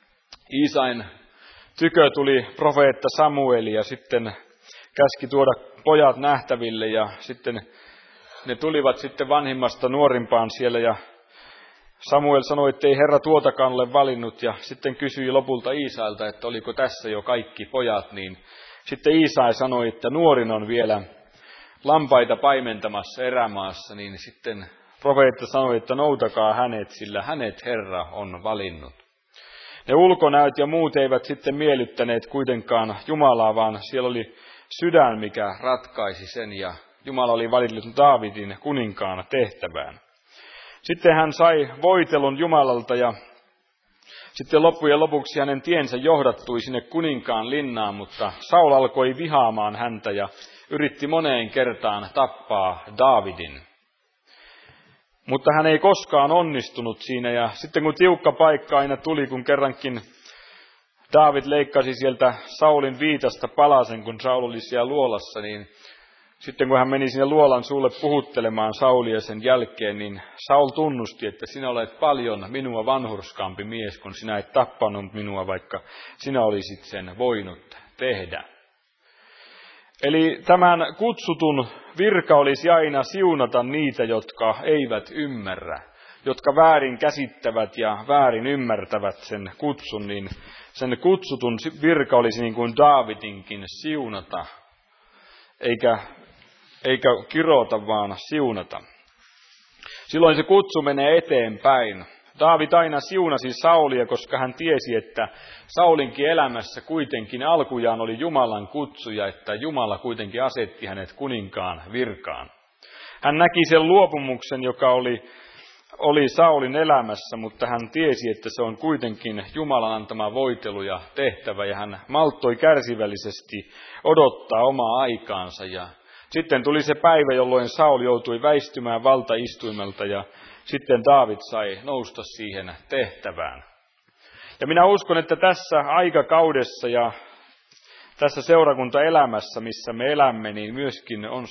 Iisain tykö tuli profeetta Samueli ja sitten käski tuoda pojat nähtäville ja sitten ne tulivat sitten vanhimmasta nuorimpaan siellä ja Samuel sanoi, että ei Herra tuotakaan ole valinnut ja sitten kysyi lopulta Iisailta, että oliko tässä jo kaikki pojat, niin sitten Iisai sanoi, että nuorin on vielä lampaita paimentamassa erämaassa, niin sitten profeetta sanoi, että noutakaa hänet, sillä hänet Herra on valinnut. Ne ulkonäöt ja muut eivät sitten miellyttäneet kuitenkaan Jumalaa, vaan siellä oli sydän, mikä ratkaisi sen ja Jumala oli valinnut Daavidin kuninkaan tehtävään. Sitten hän sai voitelun Jumalalta ja Sitten loppujen lopuksi hänen tiensä johdattui sinne kuninkaan linnaan, mutta Saul alkoi vihaamaan häntä ja yritti moneen kertaan tappaa Daavidin. Mutta hän ei koskaan onnistunut siinä, ja sitten kun tiukka paikka aina tuli, kun kerrankin Daavid leikkasi sieltä Saulin viitasta palasen, kun Saul oli siellä luolassa, niin sitten kun hän meni sinne luolan suulle puhuttelemaan Saulia sen jälkeen, niin Saul tunnusti, että sinä olet paljon minua vanhurskaampi mies, kun sinä et tappanut minua, vaikka sinä olisit sen voinut tehdä. Eli tämän kutsutun virka olisi aina siunata niitä, jotka eivät ymmärrä, jotka väärin käsittävät ja väärin ymmärtävät sen kutsun, niin sen kutsutun virka olisi niin kuin Daavidinkin siunata, eikä kirota, vaan siunata. Silloin se kutsu menee eteenpäin. Daavid aina siunasi Saulia, koska hän tiesi, että Saulinkin elämässä kuitenkin alkujaan oli Jumalan kutsu ja että Jumala kuitenkin asetti hänet kuninkaan virkaan. Hän näki sen luopumuksen, joka oli Saulin elämässä, mutta hän tiesi, että se on kuitenkin Jumalan antama voitelu ja tehtävä, ja hän malttoi kärsivällisesti odottaa omaa aikaansa. Ja sitten tuli se päivä, jolloin Saul joutui väistymään valtaistuimelta, ja sitten Daavid sai nousta siihen tehtävään. Ja minä uskon, että tässä aikakaudessa ja tässä seurakuntaelämässä, missä me elämme, niin myöskin on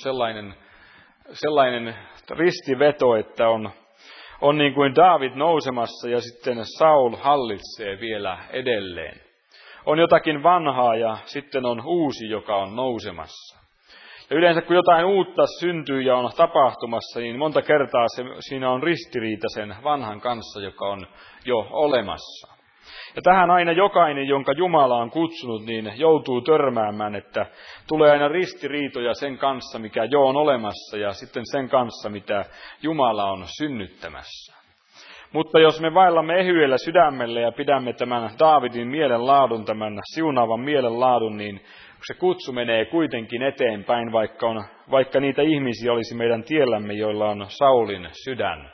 sellainen ristiveto, että on niin kuin Daavid nousemassa ja sitten Saul hallitsee vielä edelleen. On jotakin vanhaa ja sitten on uusi, joka on nousemassa. Ja yleensä kun jotain uutta syntyy ja on tapahtumassa, niin monta kertaa siinä on ristiriita sen vanhan kanssa, joka on jo olemassa. Ja tähän aina jokainen, jonka Jumala on kutsunut, niin joutuu törmäämään, että tulee aina ristiriitoja sen kanssa, mikä jo on olemassa, ja sitten sen kanssa, mitä Jumala on synnyttämässä. Mutta jos me vaellamme ehyellä sydämellä ja pidämme tämän Daavidin mielenlaadun, tämän siunaavan mielenlaadun, niin se kutsu menee kuitenkin eteenpäin, vaikka niitä ihmisiä olisi meidän tiellämme, joilla on Saulin sydän.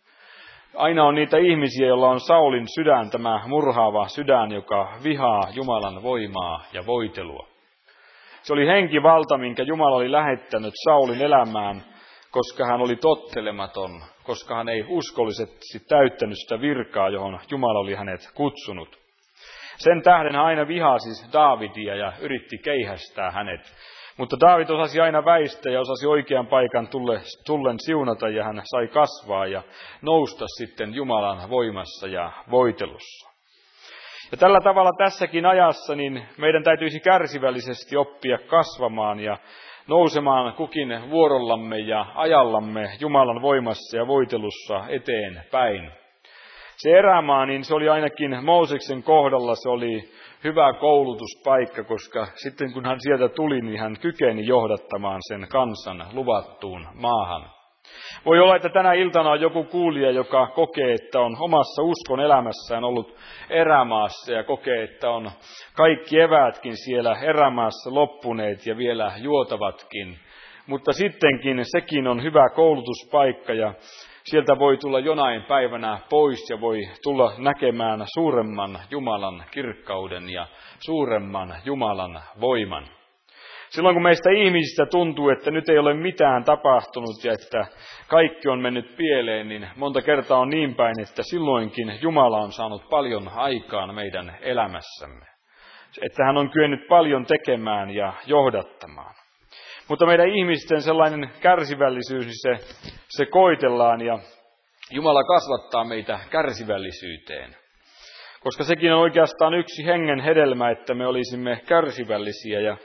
Aina on niitä ihmisiä, joilla on Saulin sydän, tämä murhaava sydän, joka vihaa Jumalan voimaa ja voitelua. Se oli henkivalta, minkä Jumala oli lähettänyt Saulin elämään, koska hän oli tottelematon, koska hän ei uskollisesti täyttänyt sitä virkaa, johon Jumala oli hänet kutsunut. Sen tähden hän aina vihasi Daavidia ja yritti keihästää hänet. Mutta Daavid osasi aina väistää ja osasi oikean paikan tullen siunata, ja hän sai kasvaa ja nousta sitten Jumalan voimassa ja voitelussa. Ja tällä tavalla tässäkin ajassa niin meidän täytyisi kärsivällisesti oppia kasvamaan ja nousemaan kukin vuorollamme ja ajallamme Jumalan voimassa ja voitelussa eteenpäin. Se erämaa, niin se oli ainakin Mooseksen kohdalla, se oli hyvä koulutuspaikka, koska sitten kun hän sieltä tuli, niin hän kykeni johdattamaan sen kansan luvattuun maahan. Voi olla, että tänä iltana on joku kuulija, joka kokee, että on omassa uskon elämässään ollut erämaassa ja kokee, että on kaikki eväätkin siellä erämaassa loppuneet ja vielä juotavatkin. Mutta sittenkin sekin on hyvä koulutuspaikka ja sieltä voi tulla jonain päivänä pois ja voi tulla näkemään suuremman Jumalan kirkkauden ja suuremman Jumalan voiman. Silloin kun meistä ihmisistä tuntuu, että nyt ei ole mitään tapahtunut ja että kaikki on mennyt pieleen, niin monta kertaa on niin päin, että silloinkin Jumala on saanut paljon aikaan meidän elämässämme. Että hän on kyennyt paljon tekemään ja johdattamaan. Mutta meidän ihmisten sellainen kärsivällisyys, niin se koitellaan ja Jumala kasvattaa meitä kärsivällisyyteen. Koska sekin on oikeastaan yksi hengen hedelmä, että me olisimme kärsivällisiä ja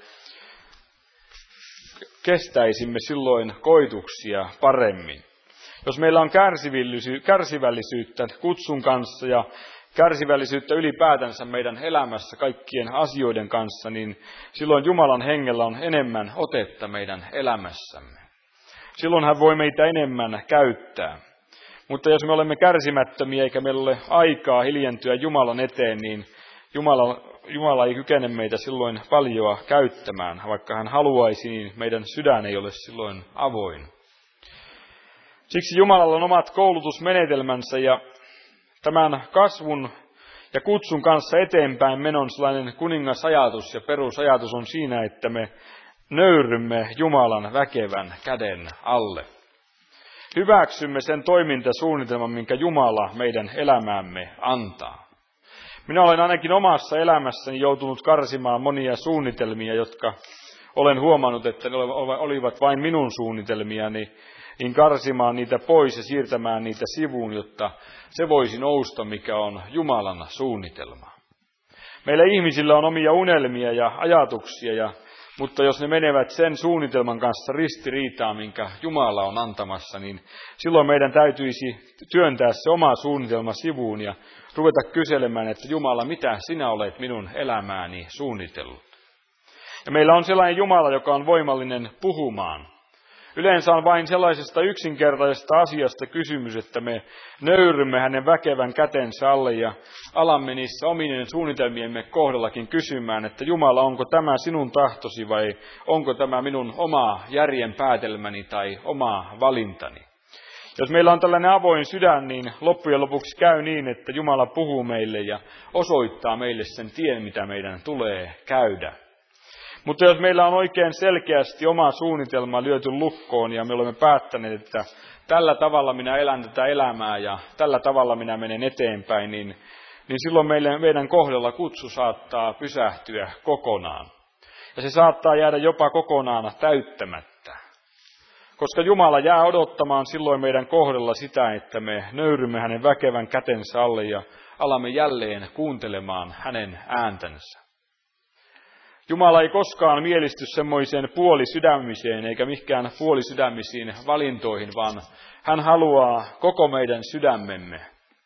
kestäisimme silloin koituksia paremmin. Jos meillä on kärsivällisyyttä kutsun kanssa ja kärsivällisyyttä ylipäätänsä meidän elämässä kaikkien asioiden kanssa, niin silloin Jumalan hengellä on enemmän otetta meidän elämässämme. Silloin hän voi meitä enemmän käyttää. Mutta jos me olemme kärsimättömiä eikä meillä ole aikaa hiljentyä Jumalan eteen, niin Jumala ei kykene meitä silloin paljoa käyttämään. Vaikka hän haluaisi, niin meidän sydän ei ole silloin avoin. Siksi Jumalalla on omat koulutusmenetelmänsä ja tämän kasvun ja kutsun kanssa eteenpäin menon sellainen kuningasajatus ja perusajatus on siinä, että me nöyrymme Jumalan väkevän käden alle. Hyväksymme sen toimintasuunnitelman, minkä Jumala meidän elämäämme antaa. Minä olen ainakin omassa elämässäni joutunut karsimaan monia suunnitelmia, jotka olen huomannut, että ne olivat vain minun suunnitelmiani, niin karsimaan niitä pois ja siirtämään niitä sivuun, jotta se voisi nousta, mikä on Jumalan suunnitelma. Meillä ihmisillä on omia unelmia ja ajatuksia, mutta jos ne menevät sen suunnitelman kanssa ristiriitaan, minkä Jumala on antamassa, niin silloin meidän täytyisi työntää se oma suunnitelma sivuun ja ruveta kyselemään, että Jumala, mitä sinä olet minun elämääni suunnitellut. Ja meillä on sellainen Jumala, joka on voimallinen puhumaan. Yleensä on vain sellaisesta yksinkertaisesta asiasta kysymys, että me nöyrymme hänen väkevän kätensä alle ja alamme niissä ominen suunnitelmiemme kohdallakin kysymään, että Jumala, onko tämä sinun tahtosi vai onko tämä minun oma järjen päätelmäni tai oma valintani. Jos meillä on tällainen avoin sydän, niin loppujen lopuksi käy niin, että Jumala puhuu meille ja osoittaa meille sen tien, mitä meidän tulee käydä. Mutta jos meillä on oikein selkeästi oma suunnitelma lyöty lukkoon ja me olemme päättäneet, että tällä tavalla minä elän tätä elämää ja tällä tavalla minä menen eteenpäin, niin silloin meidän kohdalla kutsu saattaa pysähtyä kokonaan. Ja se saattaa jäädä jopa kokonaan täyttämättä. Koska Jumala jää odottamaan silloin meidän kohdalla sitä, että me nöyrymme hänen väkevän kätensä alle ja alamme jälleen kuuntelemaan hänen ääntänsä. Jumala ei koskaan mielisty semmoiseen puolisydämiseen eikä mihinkään puolisydämisiin valintoihin, vaan hän haluaa koko meidän sydämemme,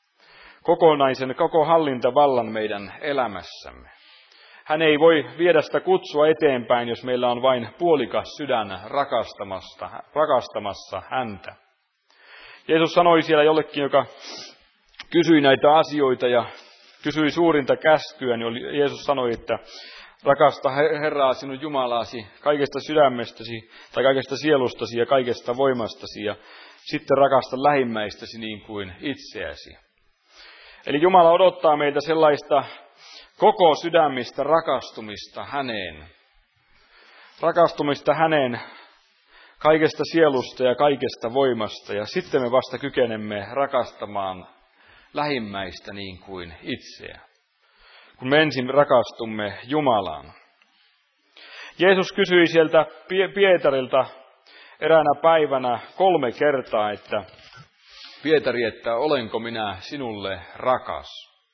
koko hallintavallan meidän elämässämme. Hän ei voi viedä sitä kutsua eteenpäin, jos meillä on vain puolikas sydän rakastamassa häntä. Jeesus sanoi siellä jollekin, joka kysyi näitä asioita ja kysyi suurinta käskyä, niin Jeesus sanoi, että rakasta Herraa sinun Jumalaasi kaikesta sydämestäsi tai kaikesta sielustasi ja kaikesta voimastasi ja sitten rakasta lähimmäistäsi niin kuin itseäsi. Eli Jumala odottaa meiltä sellaista koko sydämistä rakastumista häneen. Rakastumista häneen kaikesta sielusta ja kaikesta voimasta ja sitten me vasta kykenemme rakastamaan lähimmäistä niin kuin itseä. Kun me ensin rakastumme Jumalaan. Jeesus kysyi sieltä Pietarilta eräänä päivänä 3 kertaa, että Pietari, että olenko minä sinulle rakas?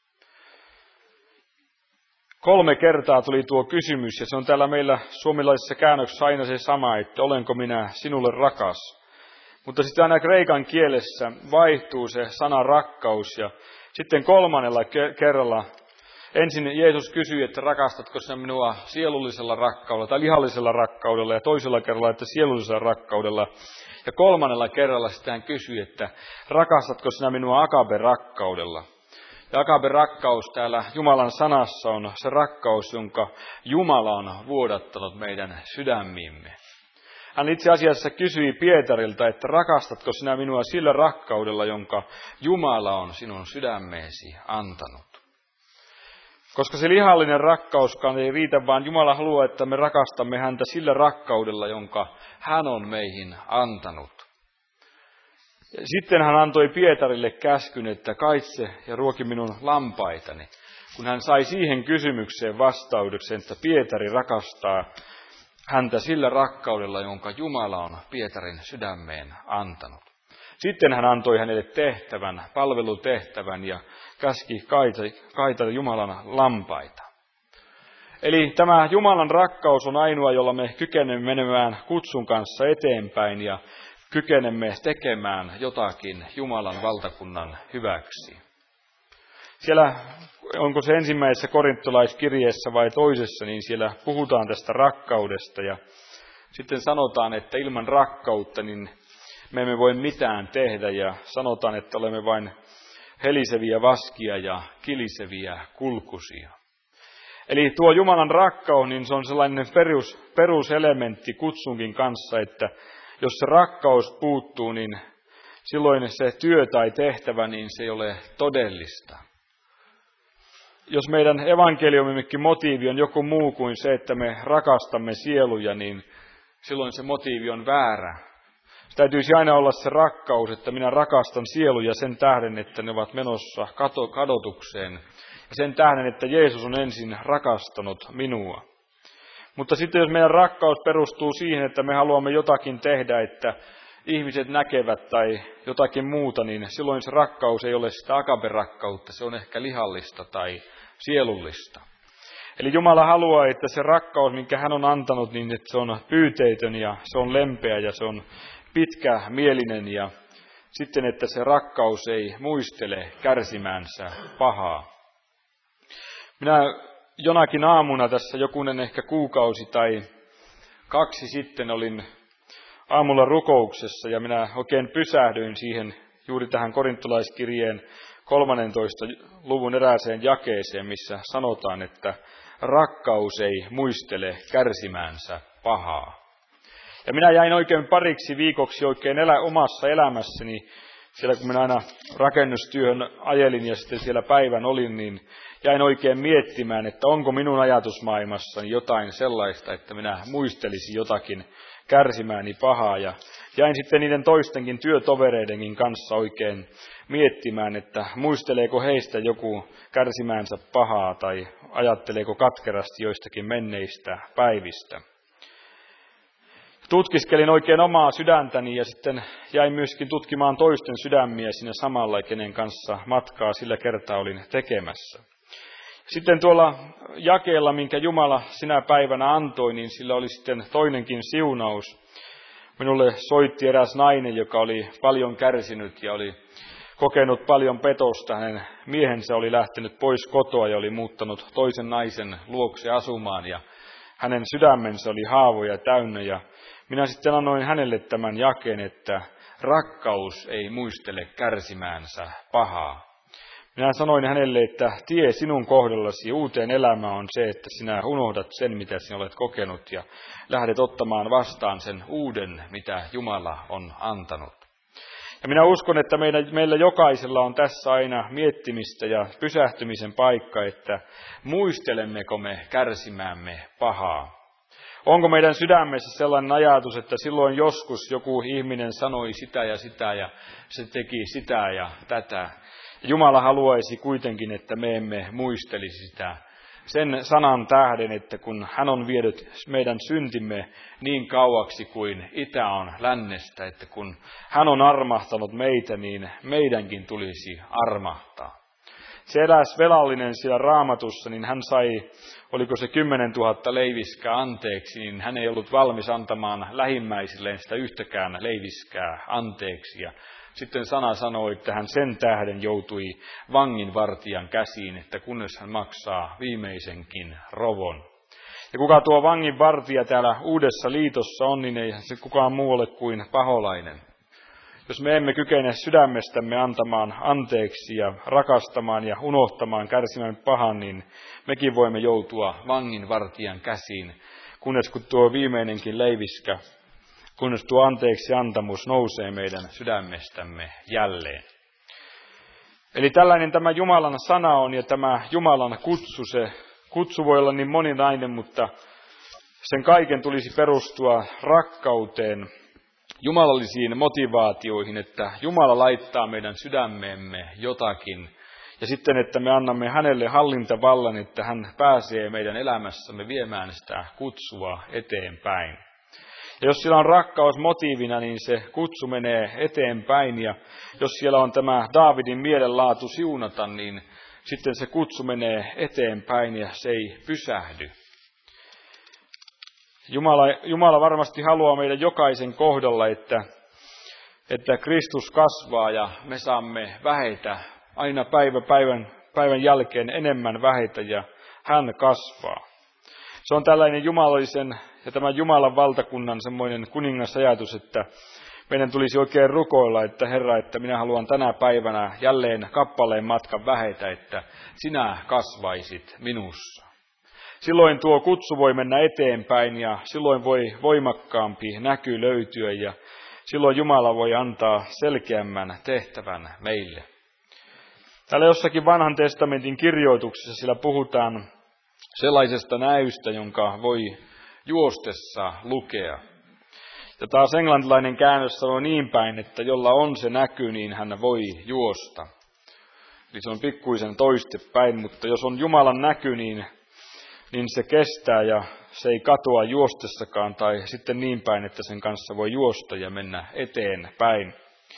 3 kertaa tuli tuo kysymys ja se on täällä meillä suomalaisessa käännöksessä aina se sama, että olenko minä sinulle rakas? Mutta sitten aina kreikan kielessä vaihtuu se sana rakkaus ja sitten 3. kerralla ensin Jeesus kysyi, että rakastatko sinä minua sielullisella rakkaudella tai lihallisella rakkaudella ja toisella kerralla, että sielullisella rakkaudella. Ja 3. kerralla sitten hän kysyi, että rakastatko sinä minua agape-rakkaudella. Ja agape-rakkaus täällä Jumalan sanassa on se rakkaus, jonka Jumala on vuodattanut meidän sydämiimme. Hän itse asiassa kysyi Pietarilta, että rakastatko sinä minua sillä rakkaudella, jonka Jumala on sinun sydämeesi antanut. Koska se lihallinen rakkauskaan ei riitä, vaan Jumala haluaa, että me rakastamme häntä sillä rakkaudella, jonka hän on meihin antanut. Ja sitten hän antoi Pietarille käskyn, että kaitse ja ruoki minun lampaitani. Kun hän sai siihen kysymykseen vastauksen, että Pietari rakastaa häntä sillä rakkaudella, jonka Jumala on Pietarin sydämeen antanut. Sitten hän antoi hänelle tehtävän, palvelutehtävän ja käski kaita Jumalan lampaita. Eli tämä Jumalan rakkaus on ainoa, jolla me kykenemme menemään kutsun kanssa eteenpäin ja kykenemme tekemään jotakin Jumalan valtakunnan hyväksi. Siellä, onko se ensimmäisessä korintolaiskirjeessä vai toisessa, niin siellä puhutaan tästä rakkaudesta ja sitten sanotaan, että ilman rakkautta niin me emme voi mitään tehdä ja sanotaan, että olemme vain heliseviä vaskia ja kiliseviä kulkusia. Eli tuo Jumalan rakkaus, niin se on sellainen peruselementti kutsunkin kanssa, että jos se rakkaus puuttuu, niin silloin se työ tai tehtävä, niin se ei ole todellista. jos meidän evankeliumimmekin motiivi on joku muu kuin se, että me rakastamme sieluja, niin silloin se motiivi on väärä. Se täytyisi aina olla se rakkaus, että minä rakastan sieluja sen tähden, että ne ovat menossa kadotukseen. Ja sen tähden, että Jeesus on ensin rakastanut minua. Mutta sitten jos meidän rakkaus perustuu siihen, että me haluamme jotakin tehdä, että ihmiset näkevät tai jotakin muuta, niin silloin se rakkaus ei ole sitä agape-rakkautta, se on ehkä lihallista tai sielullista. Eli Jumala haluaa, että se rakkaus, minkä hän on antanut, niin että se on pyyteetön ja se on lempeä ja se on pitkämielinen ja sitten, että se rakkaus ei muistele kärsimäänsä pahaa. Minä jonakin aamuna tässä jokunen ehkä kuukausi tai 2 sitten olin aamulla rukouksessa ja minä oikein pysähdyin siihen juuri tähän korintolaiskirjeen 13. luvun erääseen jakeeseen, missä sanotaan, että rakkaus ei muistele kärsimäänsä pahaa. Ja minä jäin oikein pariksi viikoksi oikein omassa elämässäni, siellä kun minä aina rakennustyöhön ajelin ja sitten siellä päivän olin, niin jäin oikein miettimään, että onko minun ajatusmaailmassani jotain sellaista, että minä muistelisin jotakin kärsimääni pahaa. Ja jäin sitten niiden toistenkin työtovereidenkin kanssa oikein miettimään, että muisteleeko heistä joku kärsimäänsä pahaa tai ajatteleeko katkerasti joistakin menneistä päivistä. Tutkiskelin oikein omaa sydäntäni ja sitten jäin myöskin tutkimaan toisten sydämiä siinä samalla, kenen kanssa matkaa sillä kertaa olin tekemässä. Sitten tuolla jakeella, minkä Jumala sinä päivänä antoi, niin sillä oli sitten toinenkin siunaus. Minulle soitti eräs nainen, joka oli paljon kärsinyt ja oli kokenut paljon petosta. Hänen miehensä oli lähtenyt pois kotoa ja oli muuttanut toisen naisen luokse asumaan ja hänen sydämensä oli haavoja täynnä ja minä sitten annoin hänelle tämän jakeen, että rakkaus ei muistele kärsimäänsä pahaa. Minä sanoin hänelle, että tie sinun kohdallasi uuteen elämään on se, että sinä unohdat sen, mitä sinä olet kokenut ja lähdet ottamaan vastaan sen uuden, mitä Jumala on antanut. Ja minä uskon, että meillä jokaisella on tässä aina miettimistä ja pysähtymisen paikka, että muistelemmeko me kärsimäämme pahaa. Onko meidän sydämessä sellainen ajatus, että silloin joskus joku ihminen sanoi sitä ja se teki sitä ja tätä. Jumala haluaisi kuitenkin, että me emme muistelisi sitä sen sanan tähden, että kun hän on vienyt meidän syntimme niin kauaksi kuin itä on lännestä, että kun hän on armahtanut meitä, niin meidänkin tulisi armahtaa. Se eräs velallinen siellä Raamatussa, niin hän sai, oliko se 10 000 leiviskää anteeksi, niin hän ei ollut valmis antamaan lähimmäisilleen sitä yhtäkään leiviskää anteeksi. Ja sitten sana sanoi, että hän sen tähden joutui vanginvartijan käsiin, että kunnes hän maksaa viimeisenkin rovon. Ja kuka tuo vanginvartija täällä Uudessa liitossa on, niin ei se kukaan muu ole kuin paholainen. Jos me emme kykene sydämestämme antamaan anteeksi ja rakastamaan ja unohtamaan kärsimään pahan, niin mekin voimme joutua vanginvartijan käsiin, kunnes kun tuo viimeinenkin leiviskä, kunnes tuo anteeksi antamus nousee meidän sydämestämme jälleen. Eli tällainen tämä Jumalan sana on ja tämä Jumalan kutsu, se kutsu voi olla niin moninainen, mutta sen kaiken tulisi perustua rakkauteen, jumalallisiin motivaatioihin, että Jumala laittaa meidän sydämeemme jotakin ja sitten, että me annamme hänelle hallintavallan, että hän pääsee meidän elämässämme viemään sitä kutsua eteenpäin. Ja jos siellä on rakkaus motiivina, niin se kutsu menee eteenpäin ja jos siellä on tämä Daavidin mielenlaatu siunata, niin sitten se kutsu menee eteenpäin ja se ei pysähdy. Jumala varmasti haluaa meidän jokaisen kohdalla, että Kristus kasvaa ja me saamme vähetä aina päivän jälkeen enemmän vähetä ja hän kasvaa. Se on tällainen jumalallisen ja tämän Jumalan valtakunnan semmoinen kuningasajatus, että meidän tulisi oikein rukoilla, että Herra, että minä haluan tänä päivänä jälleen kappaleen matkan vähetä, että sinä kasvaisit minussa. Silloin tuo kutsu voi mennä eteenpäin ja silloin voi voimakkaampi näky löytyä ja silloin Jumala voi antaa selkeämmän tehtävän meille. Täällä jossakin vanhan testamentin kirjoituksessa sillä puhutaan sellaisesta näystä, jonka voi juostessa lukea. Ja taas englantilainen käännös sanoo niin päin, että jolla on se näky, niin hän voi juosta. Eli se on pikkuisen toistepäin, mutta jos on Jumalan näky, niin se kestää ja se ei katoa juostessakaan, tai sitten niin päin, että sen kanssa voi juosta ja mennä eteenpäin.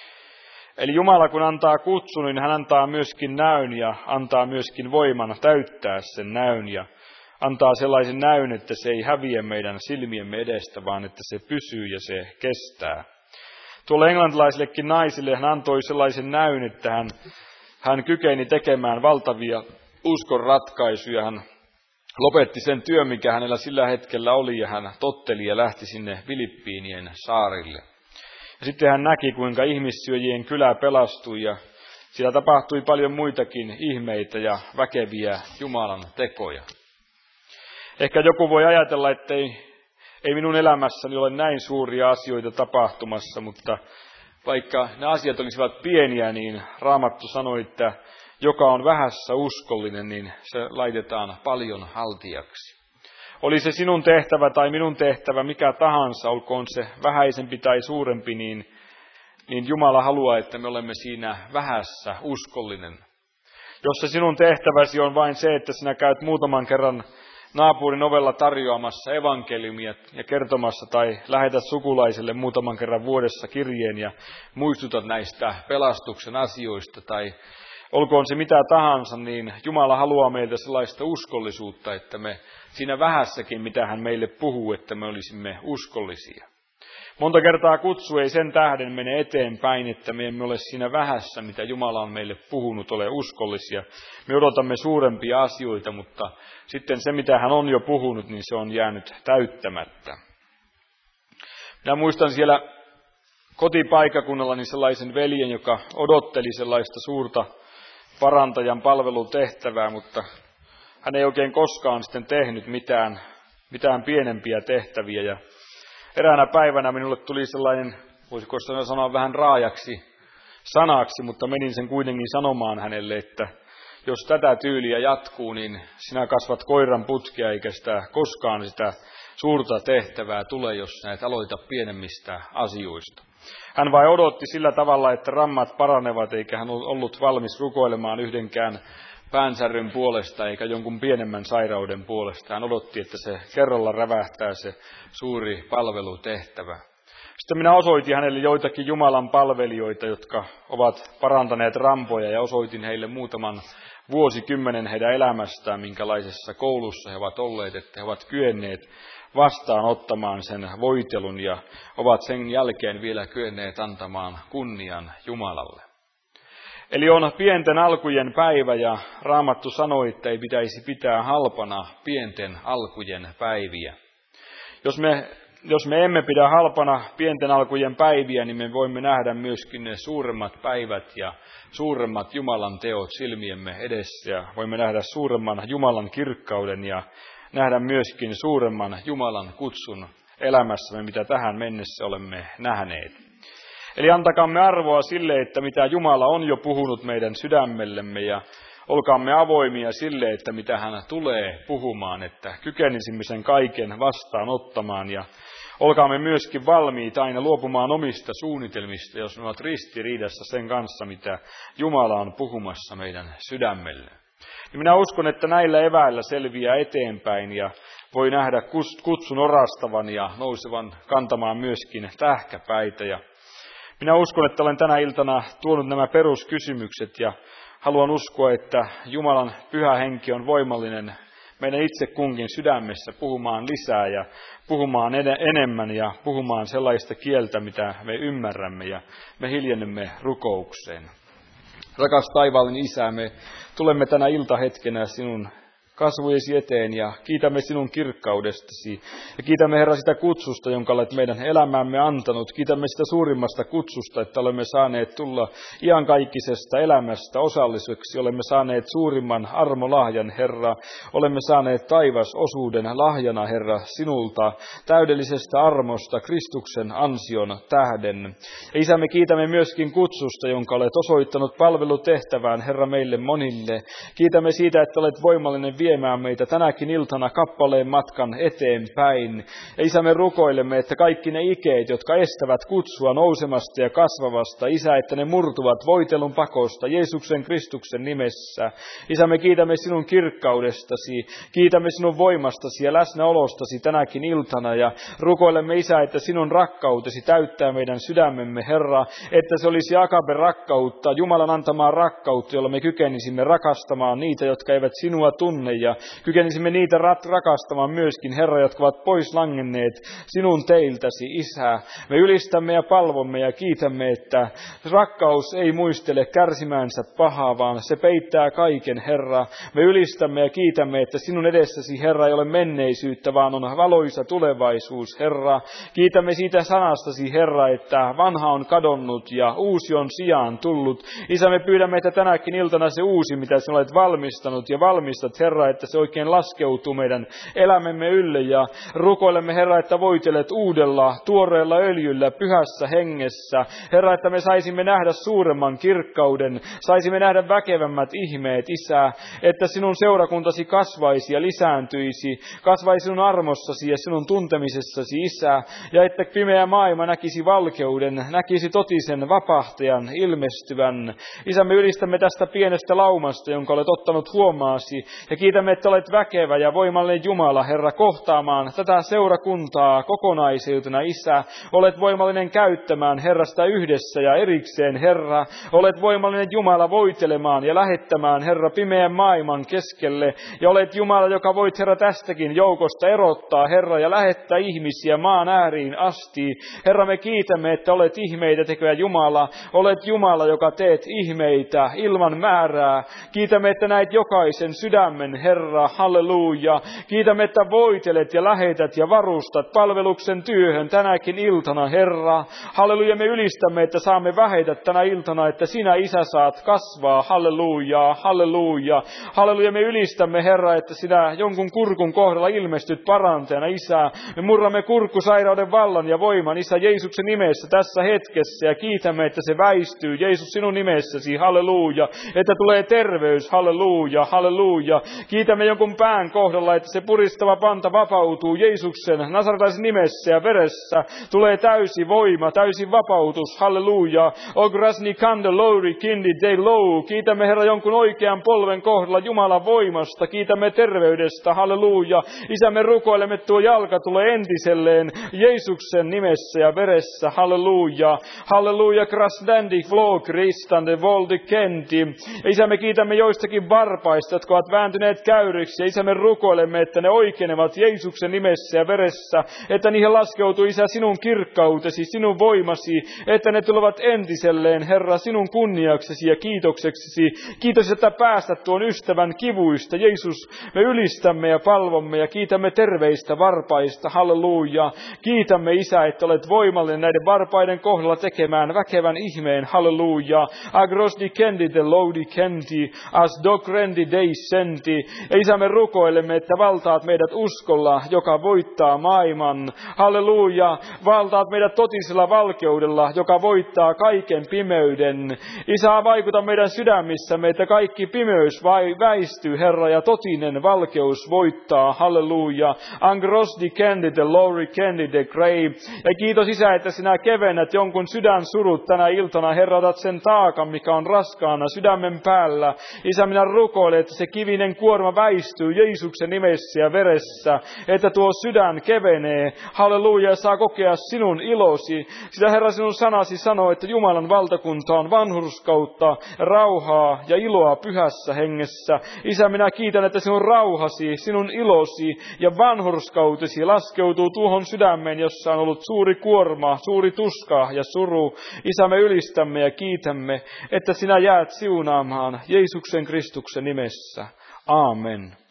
Eli Jumala kun antaa kutsun, niin hän antaa myöskin näyn ja antaa myöskin voiman täyttää sen näyn ja antaa sellaisen näyn, että se ei häviä meidän silmiemme edestä, vaan että se pysyy ja se kestää. Tuolle englantilaisillekin naisille hän antoi sellaisen näyn, että hän kykeni tekemään valtavia uskon ratkaisuja. Hän lopetti sen työn, mikä hänellä sillä hetkellä oli, ja hän totteli ja lähti sinne Filippiinien saarille. Ja sitten hän näki, kuinka ihmissyöjien kylä pelastui, ja siellä tapahtui paljon muitakin ihmeitä ja väkeviä Jumalan tekoja. Ehkä joku voi ajatella, että ei minun elämässäni ole näin suuria asioita tapahtumassa, mutta vaikka ne asiat olisivat pieniä, niin Raamattu sanoi, että joka on vähässä uskollinen, niin se laitetaan paljon haltijaksi. Oli se sinun tehtävä tai minun tehtävä mikä tahansa, olkoon se vähäisempi tai suurempi, niin Jumala haluaa, että me olemme siinä vähässä uskollinen. Jos se sinun tehtäväsi on vain se, että sinä käyt muutaman kerran naapurin ovella tarjoamassa evankeliumia ja kertomassa tai lähetät sukulaiselle muutaman kerran vuodessa kirjeen ja muistutat näistä pelastuksen asioista tai olkoon se mitä tahansa, niin Jumala haluaa meiltä sellaista uskollisuutta, että me siinä vähässäkin, mitä hän meille puhuu, että me olisimme uskollisia. Monta kertaa kutsu ei sen tähden mene eteenpäin, että me emme ole siinä vähässä, mitä Jumala on meille puhunut, ole uskollisia. Me odotamme suurempia asioita, mutta sitten se, mitä hän on jo puhunut, niin se on jäänyt täyttämättä. Minä muistan siellä kotipaikakunnallani sellaisen veljen, joka odotteli sellaista suurta parantajan palvelutehtävää, mutta hän ei oikein koskaan sitten tehnyt mitään pienempiä tehtäviä. Ja eräänä päivänä minulle tuli sellainen, voisiko sanoa vähän raajaksi sanaksi, mutta menin sen kuitenkin sanomaan hänelle, että jos tätä tyyliä jatkuu, niin sinä kasvat koiran putkea, eikä sitä koskaan sitä suurta tehtävää tule, jos sä et aloita pienemmistä asioista. Hän vain odotti sillä tavalla, että rammat paranevat, eikä hän ollut valmis rukoilemaan yhdenkään päänsäryn puolesta eikä jonkun pienemmän sairauden puolesta. Hän odotti, että se kerralla rävähtää se suuri palvelutehtävä. Sitten minä osoitin hänelle joitakin Jumalan palvelijoita, jotka ovat parantaneet rampoja, ja osoitin heille muutaman vuosikymmenen heidän elämästään, minkälaisessa koulussa he ovat olleet, että he ovat kyenneet vastaanottamaan sen voitelun ja ovat sen jälkeen vielä kyenneet antamaan kunnian Jumalalle. Eli on pienten alkujen päivä ja Raamattu sanoi, että ei pitäisi pitää halpana pienten alkujen päiviä. Jos me emme pidä halpana pienten alkujen päiviä, niin me voimme nähdä myöskin ne suuremmat päivät ja suuremmat Jumalan teot silmiemme edessä. Ja voimme nähdä suuremman Jumalan kirkkauden ja nähdä myöskin suuremman Jumalan kutsun elämässämme, mitä tähän mennessä olemme nähneet. Eli antakaamme arvoa sille, että mitä Jumala on jo puhunut meidän sydämellemme ja olkaamme avoimia sille, että mitä hän tulee puhumaan, että kykenisimme sen kaiken vastaanottamaan ja olkaamme myöskin valmiita aina luopumaan omista suunnitelmista, jos ne ovat ristiriidassa sen kanssa, mitä Jumala on puhumassa meidän sydämelle. Ja minä uskon, että näillä eväillä selviää eteenpäin ja voi nähdä kutsun orastavan ja nousevan kantamaan myöskin tähkäpäitä. Ja minä uskon, että olen tänä iltana tuonut nämä peruskysymykset ja haluan uskoa, että Jumalan pyhä henki on voimallinen meidän itse kunkin sydämessä puhumaan lisää ja puhumaan enemmän ja puhumaan sellaista kieltä, mitä me ymmärrämme ja me hiljennymme rukoukseen. Rakas taivaallinen Isä, me tulemme tänä iltahetkenä sinun kasvojesi eteen ja kiitämme sinun kirkkaudestasi. Ja kiitämme Herra sitä kutsusta, jonka olet meidän elämäämme antanut. Kiitämme sitä suurimmasta kutsusta, että olemme saaneet tulla iankaikkisesta elämästä osalliseksi. Olemme saaneet suurimman armolahjan, Herra. Olemme saaneet taivasosuuden lahjana, Herra, sinulta täydellisestä armosta Kristuksen ansion tähden. Ja Isä, me kiitämme myöskin kutsusta, jonka olet osoittanut palvelutehtävään, Herra, meille monille. Kiitämme siitä, että olet voimallinen viemään meitä tänäkin iltana kappaleen matkan eteenpäin. Ja Isä, me rukoilemme, että kaikki ne ikeet, jotka estävät kutsua nousemasta ja kasvavasta, Isä, että ne murtuvat voitelun pakosta Jeesuksen Kristuksen nimessä. Isä, me kiitämme sinun kirkkaudestasi, kiitämme sinun voimastasi ja läsnäolostasi tänäkin iltana ja rukoilemme, Isä, että sinun rakkautesi täyttää meidän sydämemme, Herra, että se olisi agape-rakkautta, Jumalan antamaa rakkautta, jolla me kykenisimme rakastamaan niitä, jotka eivät sinua tunne ja kykenisimme niitä rakastamaan myöskin, Herra, jotka ovat pois langenneet sinun teiltäsi, Isä. Me ylistämme ja palvomme ja kiitämme, että rakkaus ei muistele kärsimäänsä pahaa, vaan se peittää kaiken, Herra. Me ylistämme ja kiitämme, että sinun edessäsi, Herra, ei ole menneisyyttä, vaan on valoisa tulevaisuus, Herra. Kiitämme siitä sanastasi, Herra, että vanha on kadonnut ja uusi on sijaan tullut. Isä, me pyydämme, että tänäkin iltana se uusi, mitä sinä olet valmistanut ja valmistat, Herra, että se oikein laskeutuu meidän elämämme ylle ja rukoilemme, Herra, että voitelet uudella, tuoreella öljyllä, pyhässä hengessä. Herra, että me saisimme nähdä suuremman kirkkauden, saisimme nähdä väkevämmät ihmeet, Isä, että sinun seurakuntasi kasvaisi ja lisääntyisi, kasvaisi sinun armossasi ja sinun tuntemisessasi, Isä, ja että pimeä maailma näkisi valkeuden, näkisi totisen vapahtajan ilmestyvän. Isä, me ylistämme tästä pienestä laumasta, jonka olet ottanut huomaasi, ja kiitämme, että olet väkevä ja voimallinen Jumala, Herra, kohtaamaan tätä seurakuntaa kokonaisuutena, Isä. Olet voimallinen käyttämään, Herra, sitä yhdessä ja erikseen, Herra. Olet voimallinen Jumala voitelemaan ja lähettämään, Herra, pimeän maailman keskelle. Ja olet Jumala, joka voit, Herra, tästäkin joukosta erottaa, Herra, ja lähettää ihmisiä maan ääriin asti. Herra, me kiitämme, että olet ihmeitä tekevä Jumala. Olet Jumala, joka teet ihmeitä ilman määrää. Kiitämme, että näet jokaisen sydämen, Herra, halleluja. Kiitämme, että voitelet ja lähetät ja varustat palveluksen työhön tänäkin iltana, Herra. Halleluja, me ylistämme, että saamme vähetä tänä iltana, että sinä, Isä, saat kasvaa, halleluja, halleluja. Halleluja, me ylistämme, Herra, että sinä jonkun kurkun kohdalla ilmestyt parantajana, Isä. Me murramme kurkkusairauden vallan ja voiman, Isä, Jeesuksen nimessä tässä hetkessä ja kiitämme, että se väistyy, Jeesus, sinun nimessäsi, halleluja. Että tulee terveys, halleluja, halleluja. Kiitämme jonkun pään kohdalla, että se puristava panta vapautuu Jeesuksen nasaretaisen nimessä ja veressä. Tulee täysi voima, täysi vapautus, halleluja. Ograsni kande louri kindi dei lou. Kiitämme, Herra, jonkun oikean polven kohdalla Jumalan voimasta. Kiitämme terveydestä, halleluja. Isä, me rukoilemme, tuo jalka tulee entiselleen Jeesuksen nimessä ja veressä, halleluja. Halleluja, krasdandi flow kristande voldi kenti. Isä, me kiitämme joistakin varpaista, jotka ovat vääntyneet käyriksi. Ja Isä, me rukoilemme, että ne oikenevat Jeesuksen nimessä ja veressä, että niihin laskeutuu, Isä, sinun kirkkautesi, sinun voimasi, että ne tulevat entiselleen, Herra, sinun kunniaksesi ja kiitokseksesi. Kiitos, että päästät tuon ystävän kivuista. Jeesus, me ylistämme ja palvomme ja kiitämme terveistä varpaista, halleluja. Kiitämme, Isä, että olet voimallinen näiden varpaiden kohdalla tekemään väkevän ihmeen, halleluja. Agrosdi kendi de loudi kenti, as dokrendi dei senti. Ja Isä, me rukoilemme, että valtaat meidät uskolla, joka voittaa maailman. Halleluja. Valtaat meidät totisella valkeudella, joka voittaa kaiken pimeyden. Isä, vaikuta meidän sydämissämme, että kaikki pimeys väistyy, Herra, ja totinen valkeus voittaa. Halleluja. Angrosdi kendi de lori kendi de grey. Ja kiitos, Isä, että sinä kevennät jonkun sydän surut tänä iltana. Herra, otat sen taakan, mikä on raskaana sydämen päällä. Isä, minä rukoilen, että se kivinen kuorma väistyy Jeesuksen nimessä ja veressä, että tuo sydän kevenee. Halleluja, ja saa kokea sinun ilosi. Sitä, Herra, sinun sanasi sanoo, että Jumalan valtakunta on vanhurskautta, rauhaa ja iloa pyhässä hengessä. Isä, minä kiitän, että sinun rauhasi, sinun ilosi ja vanhurskautesi laskeutuu tuohon sydämeen, jossa on ollut suuri kuorma, suuri tuska ja suru. Isä, me ylistämme ja kiitämme, että sinä jäät siunaamaan Jeesuksen Kristuksen nimessä. Aamen.